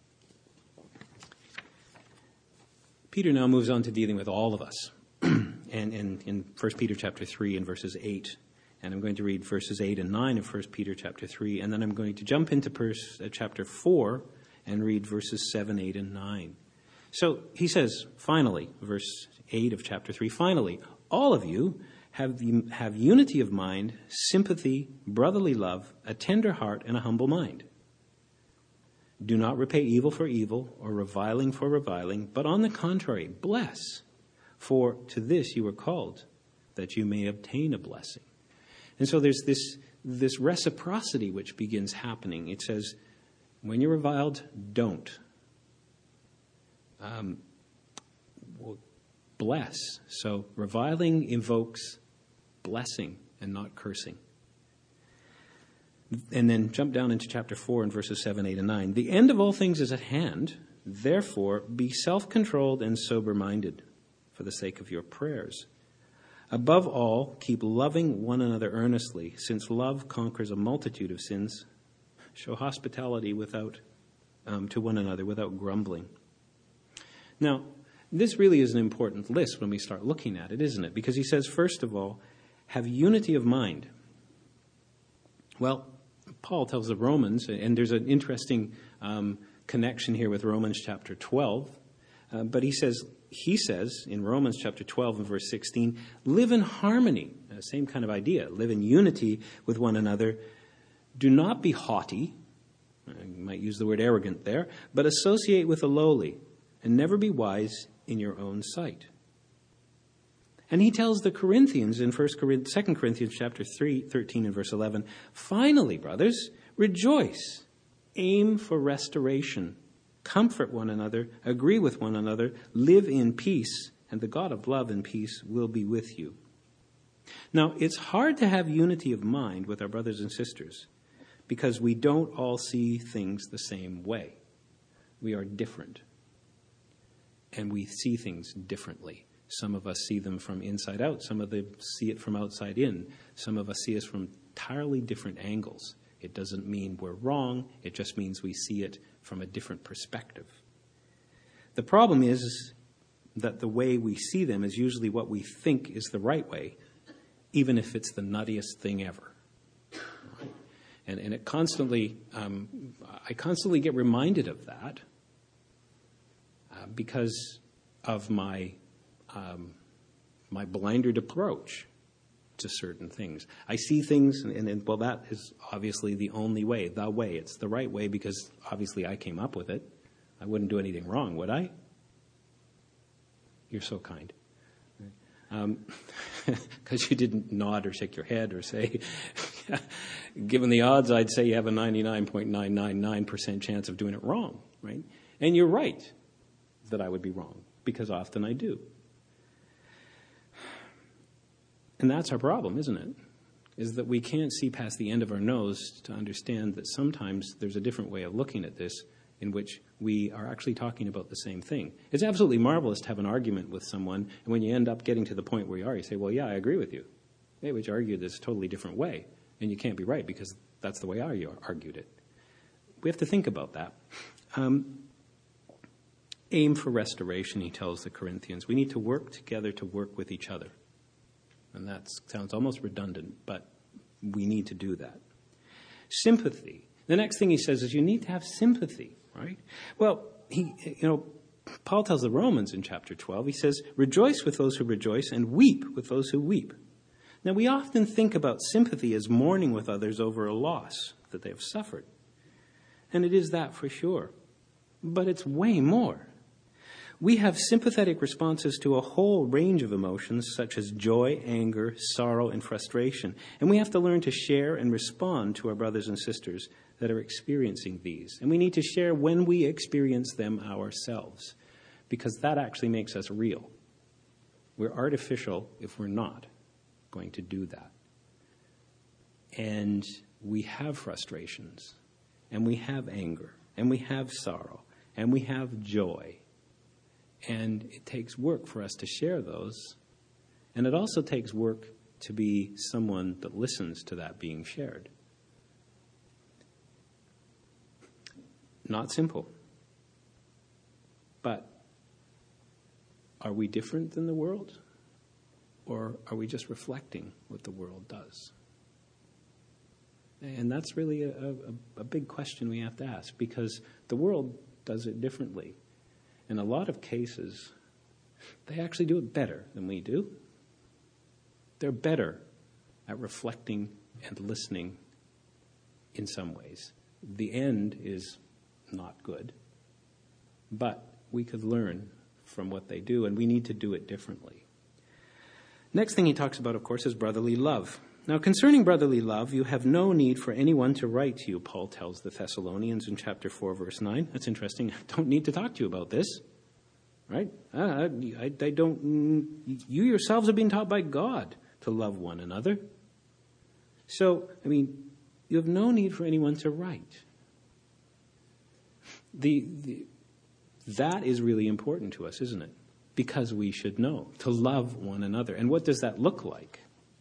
Peter now moves on to dealing with all of us. and, and in First Peter chapter three and verses eight, and I'm going to read verses eight and nine of First Peter chapter three, and then I'm going to jump into pers- uh, chapter four and read verses seven, eight, and nine. So he says, finally, verse eight of chapter three, "Finally, all of you Have, the, have unity of mind, sympathy, brotherly love, a tender heart, and a humble mind. Do not repay evil for evil or reviling for reviling, but on the contrary, bless. For to this you were called, that you may obtain a blessing. And so there's this, this reciprocity which begins happening. It says, when you're reviled, don't. Um, well, bless. So reviling invokes blessing and not cursing. And then jump down into chapter four and verses seven, eight, and nine. The end of all things is at hand. Therefore, be self-controlled and sober-minded for the sake of your prayers. Above all, keep loving one another earnestly, since love conquers a multitude of sins. Show hospitality without um, to one another without grumbling. Now, this really is an important list when we start looking at it, isn't it? Because he says, first of all, have unity of mind. Well, Paul tells the Romans, and there's an interesting um, connection here with Romans chapter twelve, uh, but he says, he says in Romans chapter twelve and verse sixteen, live in harmony, uh, same kind of idea, live in unity with one another. Do not be haughty, you might use the word arrogant there, but associate with the lowly, and never be wise in your own sight. And he tells the Corinthians in First Corinthians, Second Corinthians chapter three, thirteen and verse eleven, finally, brothers, rejoice, aim for restoration, comfort one another, agree with one another, live in peace, and the God of love and peace will be with you. Now, it's hard to have unity of mind with our brothers and sisters because we don't all see things the same way. We are different, and we see things differently. Some of us see them from inside out. Some of them see it from outside in. Some of us see us from entirely different angles. It doesn't mean we're wrong. It just means we see it from a different perspective. The problem is that the way we see them is usually what we think is the right way, even if it's the nuttiest thing ever. And, and it constantly, um, I constantly get reminded of that uh, because of my Um, my blindered approach to certain things. I see things, and, and well, that is obviously the only way, the way. It's the right way because obviously I came up with it. I wouldn't do anything wrong, would I? You're so kind. Because um, you didn't nod or shake your head or say, given the odds, I'd say you have a ninety-nine point nine nine nine percent chance of doing it wrong, right? And you're right that I would be wrong because often I do. And that's our problem, isn't it? Is that we can't see past the end of our nose to understand that sometimes there's a different way of looking at this in which we are actually talking about the same thing. It's absolutely marvelous to have an argument with someone, and when you end up getting to the point where you are, you say, well, yeah, I agree with you. Hey, but you argued this totally different way, and you can't be right because that's the way I argued it. We have to think about that. Um, aim for restoration, he tells the Corinthians. We need to work together to work with each other. And that sounds almost redundant, but we need to do that. Sympathy. The next thing he says is you need to have sympathy, right? Well, he, you know, Paul tells the Romans in chapter twelve, he says, rejoice with those who rejoice and weep with those who weep. Now, we often think about sympathy as mourning with others over a loss that they have suffered. And it is that for sure. But it's way more. We have sympathetic responses to a whole range of emotions such as joy, anger, sorrow, and frustration. And we have to learn to share and respond to our brothers and sisters that are experiencing these. And we need to share when we experience them ourselves, because that actually makes us real. We're artificial if we're not going to do that. And we have frustrations, and we have anger, and we have sorrow, and we have joy. And it takes work for us to share those. And it also takes work to be someone that listens to that being shared. Not simple. But are we different than the world? Or are we just reflecting what the world does? And that's really a, a, a big question we have to ask, because the world does it differently. In a lot of cases, they actually do it better than we do. they're better at reflecting and listening in some ways. The end is not good, but we could learn from what they do, and we need to do it differently. Next thing he talks about, of course, is brotherly love. Now, concerning brotherly love, you have no need for anyone to write to you, Paul tells the Thessalonians in chapter four, verse nine. That's interesting. I don't need to talk to you about this, right? Uh, I, I don't. You yourselves have been taught by God to love one another. So, I mean, you have no need for anyone to write. The, the that is really important to us, isn't it? Because we should know to love one another. And what does that look like?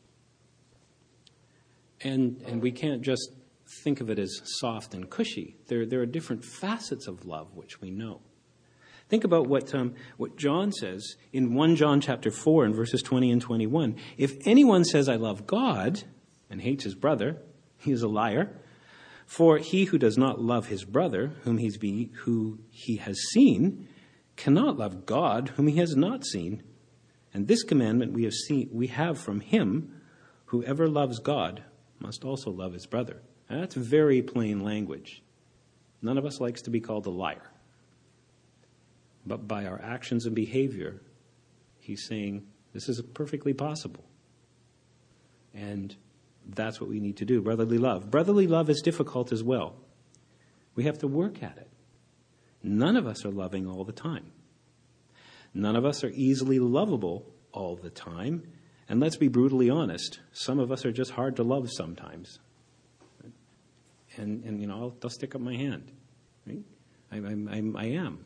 And and we can't just think of it as soft and cushy. There there are different facets of love which we know. Think about what um, what John says in First John chapter four and verses twenty and twenty-one. If anyone says, I love God, and hates his brother, he is a liar. For he who does not love his brother, whom he's be, who he has seen, cannot love God, whom he has not seen. And this commandment we have seen, we have from him, whoever loves God must also love his brother. And that's very plain language. None of us likes to be called a liar. But by our actions and behavior, he's saying this is perfectly possible. And that's what we need to do, brotherly love. Brotherly love is difficult as well. We have to work at it. None of us are loving all the time. None of us are easily lovable all the time. And let's be brutally honest, some of us are just hard to love sometimes. And, and you know, I'll, I'll stick up my hand. Right? I, I, I am.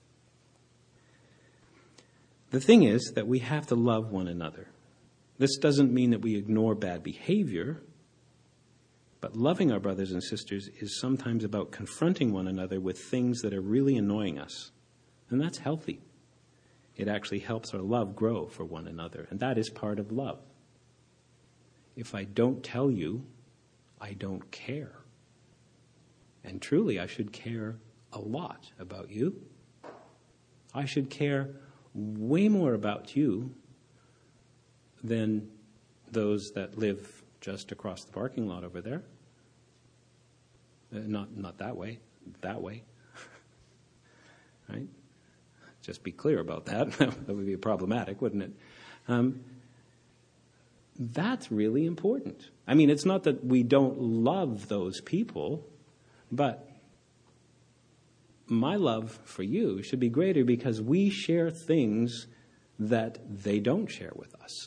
The thing is that we have to love one another. This doesn't mean that we ignore bad behavior, but loving our brothers and sisters is sometimes about confronting one another with things that are really annoying us. And that's healthy. It actually helps our love grow for one another, and that is part of love. If I don't tell you, I don't care. And truly, I should care a lot about you. I should care way more about you than those that live just across the parking lot over there. Uh, not not that way, that way. Right? Just be clear about that. That would be problematic, wouldn't it? Um, that's really important. I mean, it's not that we don't love those people, but my love for you should be greater because we share things that they don't share with us.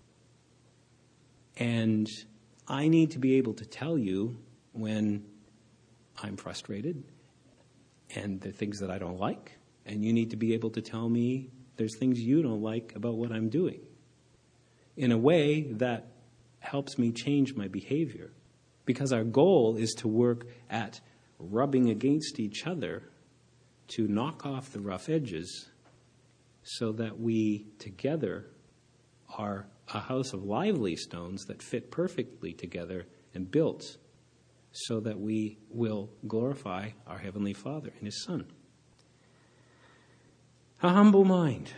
And I need to be able to tell you when I'm frustrated and the things that I don't like. And you need to be able to tell me there's things you don't like about what I'm doing in a way that helps me change my behavior. Because our goal is to work at rubbing against each other to knock off the rough edges so that we together are a house of lively stones that fit perfectly together and built so that we will glorify our Heavenly Father and His Son. A humble mind.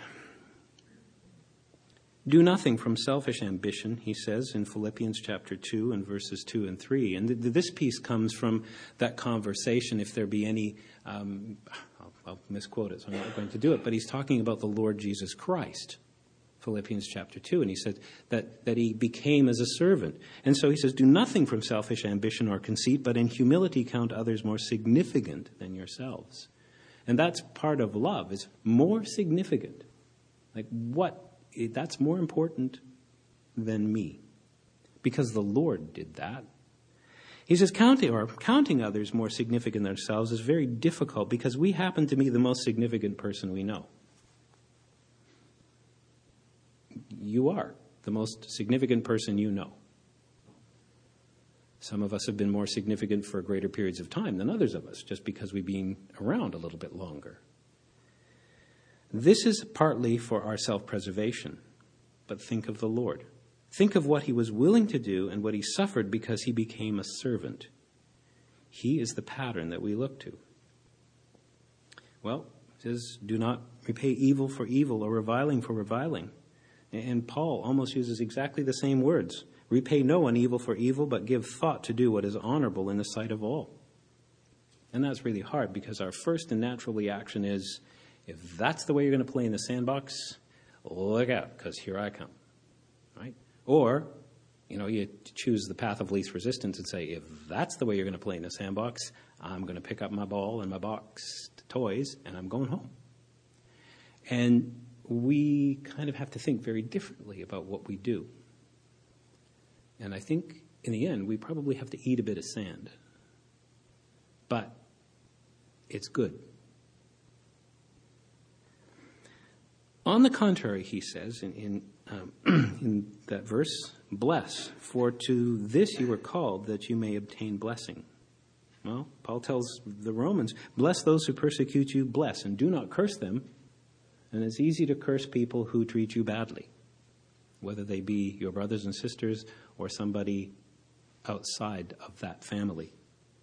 Do nothing from selfish ambition, he says in Philippians chapter two and verses two and three. And th- this piece comes from that conversation, if there be any, um, I'll, I'll misquote it, so I'm not going to do it, but he's talking about the Lord Jesus Christ. Philippians chapter two, and he said that, that he became as a servant. And so he says, do nothing from selfish ambition or conceit, but in humility count others more significant than yourselves. And that's part of love, is more significant. Like what, that's more important than me. Because the Lord did that. He says counting, or counting others more significant than ourselves is very difficult because we happen to be the most significant person we know. You are the most significant person you know. Some of us have been more significant for greater periods of time than others of us, just because we've been around a little bit longer. This is partly for our self-preservation, but think of the Lord. Think of what he was willing to do and what he suffered because he became a servant. He is the pattern that we look to. Well, it says, do not repay evil for evil or reviling for reviling. And Paul almost uses exactly the same words. Repay no one evil for evil, but give thought to do what is honorable in the sight of all. And that's really hard because our first and natural reaction is, if that's the way you're going to play in the sandbox, look out, because here I come. Right? Or, you know, you choose the path of least resistance and say, if that's the way you're going to play in the sandbox, I'm going to pick up my ball and my boxed toys and I'm going home. And we kind of have to think very differently about what we do. And I think, in the end, we probably have to eat a bit of sand. But it's good. On the contrary, he says in, in, um, in that verse, bless, for to this you were called, that you may obtain blessing. Well, Paul tells the Romans, bless those who persecute you, bless, and do not curse them. And it's easy to curse people who treat you badly, whether they be your brothers and sisters or somebody outside of that family.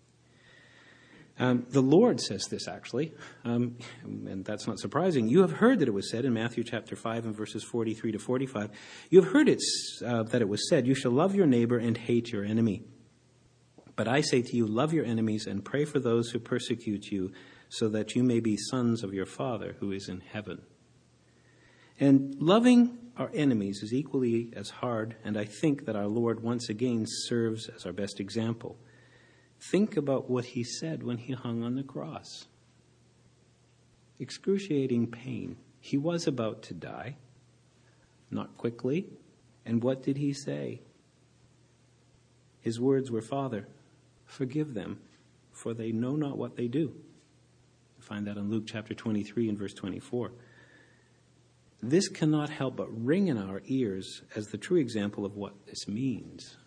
Um, the Lord says this, actually, um, and that's not surprising. You have heard that it was said in Matthew chapter five and verses forty-three to forty-five, you have heard it, uh, that it was said, you shall love your neighbor and hate your enemy. But I say to you, love your enemies and pray for those who persecute you, so that you may be sons of your Father who is in heaven. And loving our enemies is equally as hard, and I think that our Lord once again serves as our best example. Think about what he said when he hung on the cross. Excruciating pain. He was about to die, not quickly. And what did he say? His words were, Father, forgive them, for they know not what they do. You find that in Luke chapter twenty-three and verse twenty-four. This cannot help but ring in our ears as the true example of what this means.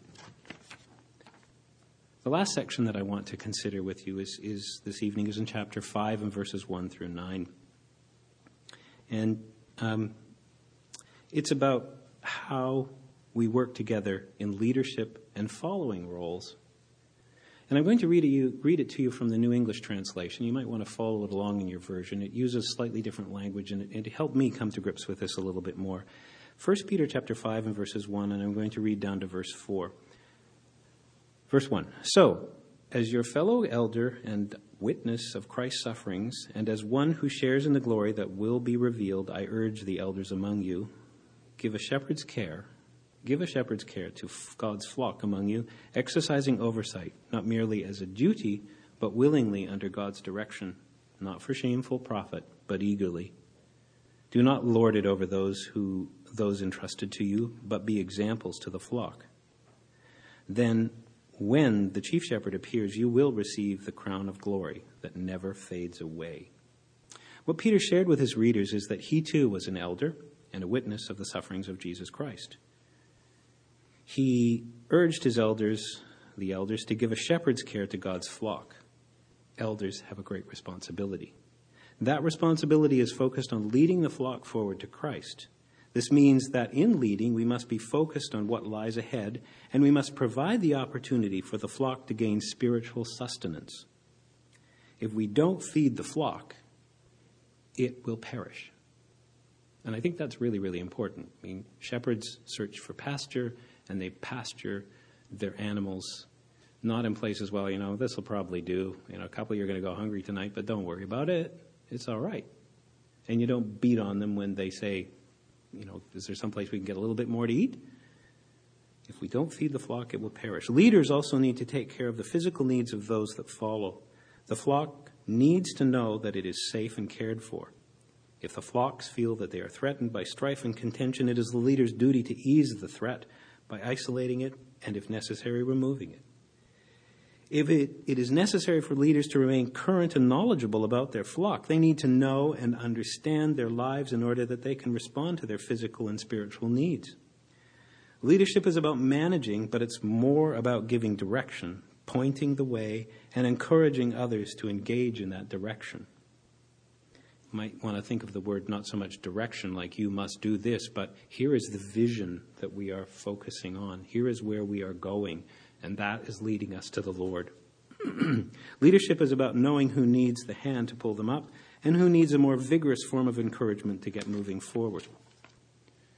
The last section that I want to consider with you is, is this evening is in chapter five and verses one through nine. And um, it's about how we work together in leadership and following roles. And I'm going to read it, you, read it to you from the New English Translation. You might want to follow it along in your version. It uses slightly different language, and it, it helped me come to grips with this a little bit more. First Peter chapter five and verses one, and I'm going to read down to verse four. Verse one, so, as your fellow elder and witness of Christ's sufferings, and as one who shares in the glory that will be revealed, I urge the elders among you, give a shepherd's care, give a shepherd's care to God's flock among you, exercising oversight, not merely as a duty, but willingly under God's direction, not for shameful profit, but eagerly. Do not lord it over those who those entrusted to you, but be examples to the flock. Then, when the chief shepherd appears, you will receive the crown of glory that never fades away. What Peter shared with his readers is that he too was an elder and a witness of the sufferings of Jesus Christ. He urged his elders, the elders, to give a shepherd's care to God's flock. Elders have a great responsibility. That responsibility is focused on leading the flock forward to Christ. This means that in leading, we must be focused on what lies ahead, and we must provide the opportunity for the flock to gain spiritual sustenance. If we don't feed the flock, it will perish. And I think that's really, really important. I mean, shepherds search for pasture, and they pasture their animals, not in places, well, you know, this will probably do. You know, a couple, you're going to go hungry tonight, but don't worry about it. It's all right. And you don't beat on them when they say, you know, is there some place we can get a little bit more to eat? If we don't feed the flock, it will perish. Leaders also need to take care of the physical needs of those that follow. The flock needs to know that it is safe and cared for. If the flocks feel that they are threatened by strife and contention, it is the leader's duty to ease the threat by isolating it and, if necessary, removing it. If it, it is necessary for leaders to remain current and knowledgeable about their flock, they need to know and understand their lives in order that they can respond to their physical and spiritual needs. Leadership is about managing, but it's more about giving direction, pointing the way, and encouraging others to engage in that direction. You might want to think of the word not so much direction like you must do this, but here is the vision that we are focusing on. Here is where we are going. And that is leading us to the Lord. Leadership is about knowing who needs the hand to pull them up and who needs a more vigorous form of encouragement to get moving forward.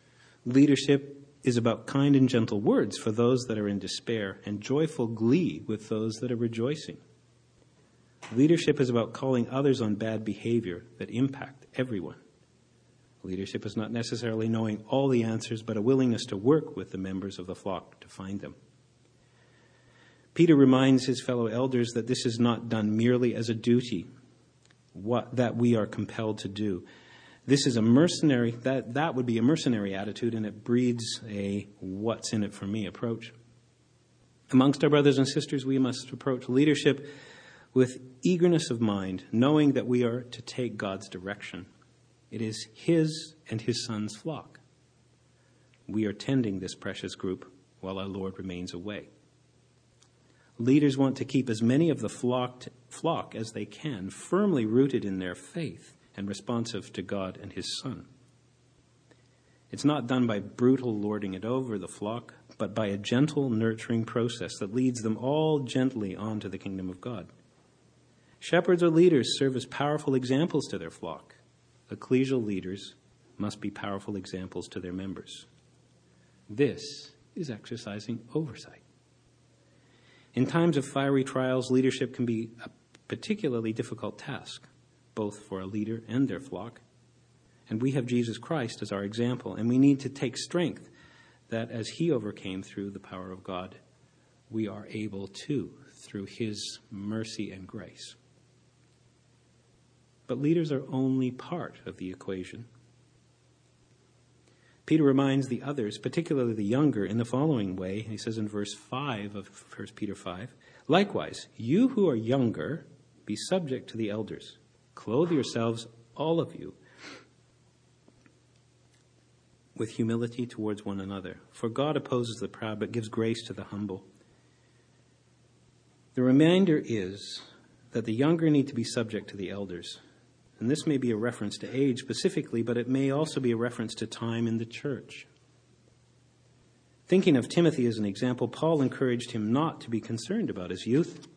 Leadership is about kind and gentle words for those that are in despair and joyful glee with those that are rejoicing. Leadership is about calling others on bad behavior that impact everyone. Leadership is not necessarily knowing all the answers, but a willingness to work with the members of the flock to find them. Peter reminds his fellow elders that this is not done merely as a duty, what that we are compelled to do. This is a mercenary, that, that would be a mercenary attitude, and it breeds a what's in it for me approach. Amongst our brothers and sisters, we must approach leadership with eagerness of mind, knowing that we are to take God's direction. It is his and his son's flock. We are tending this precious group while our Lord remains away. Leaders want to keep as many of the flock, flock as they can, firmly rooted in their faith and responsive to God and his Son. It's not done by brutal lording it over the flock, but by a gentle nurturing process that leads them all gently onto the kingdom of God. Shepherds or leaders serve as powerful examples to their flock. Ecclesial leaders must be powerful examples to their members. This is exercising oversight. In times of fiery trials, leadership can be a particularly difficult task, both for a leader and their flock. And we have Jesus Christ as our example, and we need to take strength that as he overcame through the power of God, we are able to, through his mercy and grace. But leaders are only part of the equation. Peter reminds the others, particularly the younger, in the following way. He says in verse five of First Peter five, "Likewise, you who are younger, be subject to the elders. Clothe yourselves, all of you, with humility towards one another. For God opposes the proud, but gives grace to the humble." The reminder is that the younger need to be subject to the elders. And this may be a reference to age specifically, but it may also be a reference to time in the church. Thinking of Timothy as an example, Paul encouraged him not to be concerned about his youth.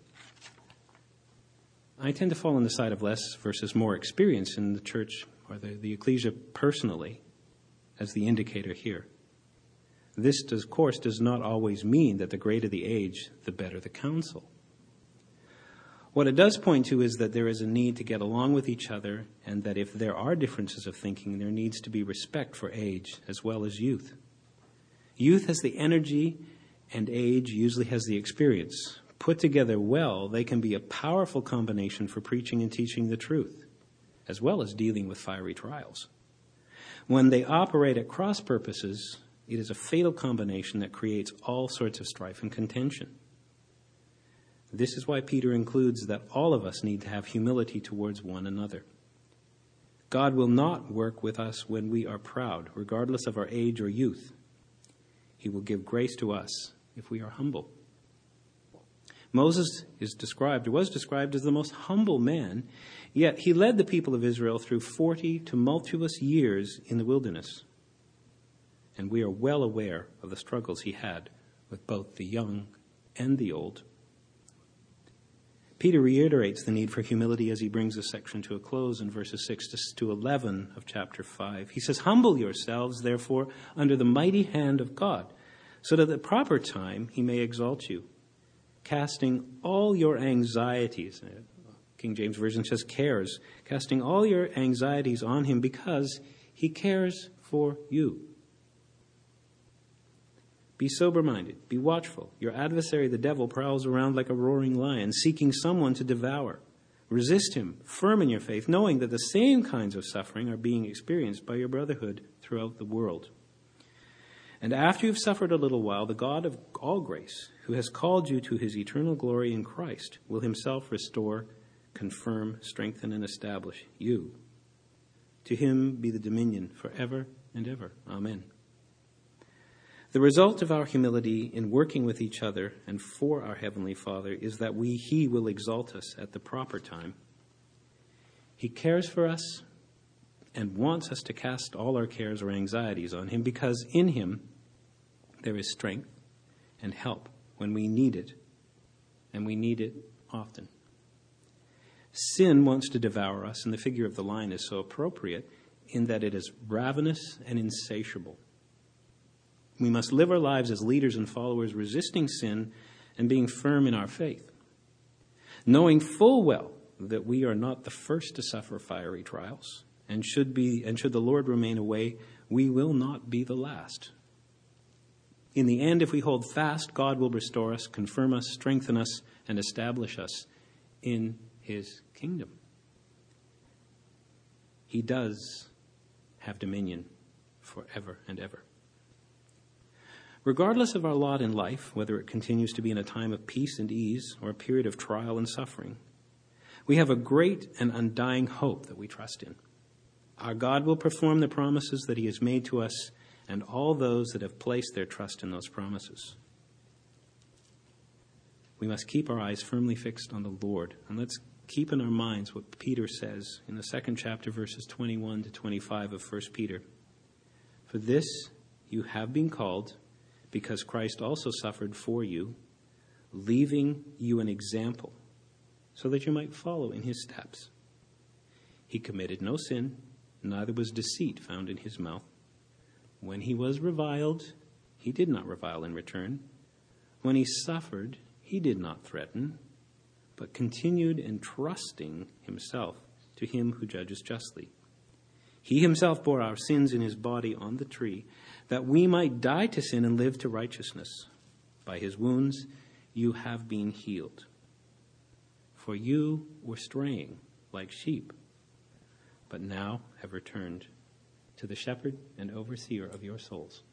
I tend to fall on the side of less versus more experience in the church or the, the ecclesia personally as the indicator here. This, does, of course, does not always mean that the greater the age, the better the counsel. What it does point to is that there is a need to get along with each other, and that if there are differences of thinking, there needs to be respect for age as well as youth. Youth has the energy, and age usually has the experience. Put together well, they can be a powerful combination for preaching and teaching the truth, as well as dealing with fiery trials. When they operate at cross purposes, it is a fatal combination that creates all sorts of strife and contention. This is why Peter includes that all of us need to have humility towards one another. God will not work with us when we are proud, regardless of our age or youth. He will give grace to us if we are humble. Moses is described, or was described, as the most humble man, yet he led the people of Israel through forty tumultuous years in the wilderness. And we are well aware of the struggles he had with both the young and the old. Peter reiterates the need for humility as he brings this section to a close in verses six to eleven of chapter five. He says, "Humble yourselves, therefore, under the mighty hand of God, so that at the proper time he may exalt you, casting all your anxieties," King James Version says cares, "casting all your anxieties on him because he cares for you. Be sober-minded, be watchful. Your adversary, the devil, prowls around like a roaring lion, seeking someone to devour. Resist him, firm in your faith, knowing that the same kinds of suffering are being experienced by your brotherhood throughout the world. And after you've suffered a little while, the God of all grace, who has called you to his eternal glory in Christ, will himself restore, confirm, strengthen, and establish you. To him be the dominion forever and ever. Amen." The result of our humility in working with each other and for our Heavenly Father is that we, he will exalt us at the proper time. He cares for us and wants us to cast all our cares or anxieties on him, because in him there is strength and help when we need it, and we need it often. Sin wants to devour us, and the figure of the lion is so appropriate in that it is ravenous and insatiable. We must live our lives as leaders and followers, resisting sin and being firm in our faith, knowing full well that we are not the first to suffer fiery trials, and should be, and should the Lord remain away, we will not be the last. In the end, if we hold fast, God will restore us, confirm us, strengthen us, and establish us in his kingdom. He does have dominion forever and ever. Regardless of our lot in life, whether it continues to be in a time of peace and ease or a period of trial and suffering, we have a great and undying hope that we trust in. Our God will perform the promises that he has made to us and all those that have placed their trust in those promises. We must keep our eyes firmly fixed on the Lord, and let's keep in our minds what Peter says in the second chapter, verses twenty-one to twenty-five of First Peter. For this you have been called, because Christ also suffered for you, leaving you an example, so that you might follow in his steps. He committed no sin, neither was deceit found in his mouth. When he was reviled, he did not revile in return. When he suffered, he did not threaten, but continued entrusting himself to him who judges justly. He himself bore our sins in his body on the tree, that we might die to sin and live to righteousness. By his wounds you have been healed. For you were straying like sheep, but now have returned to the shepherd and overseer of your souls.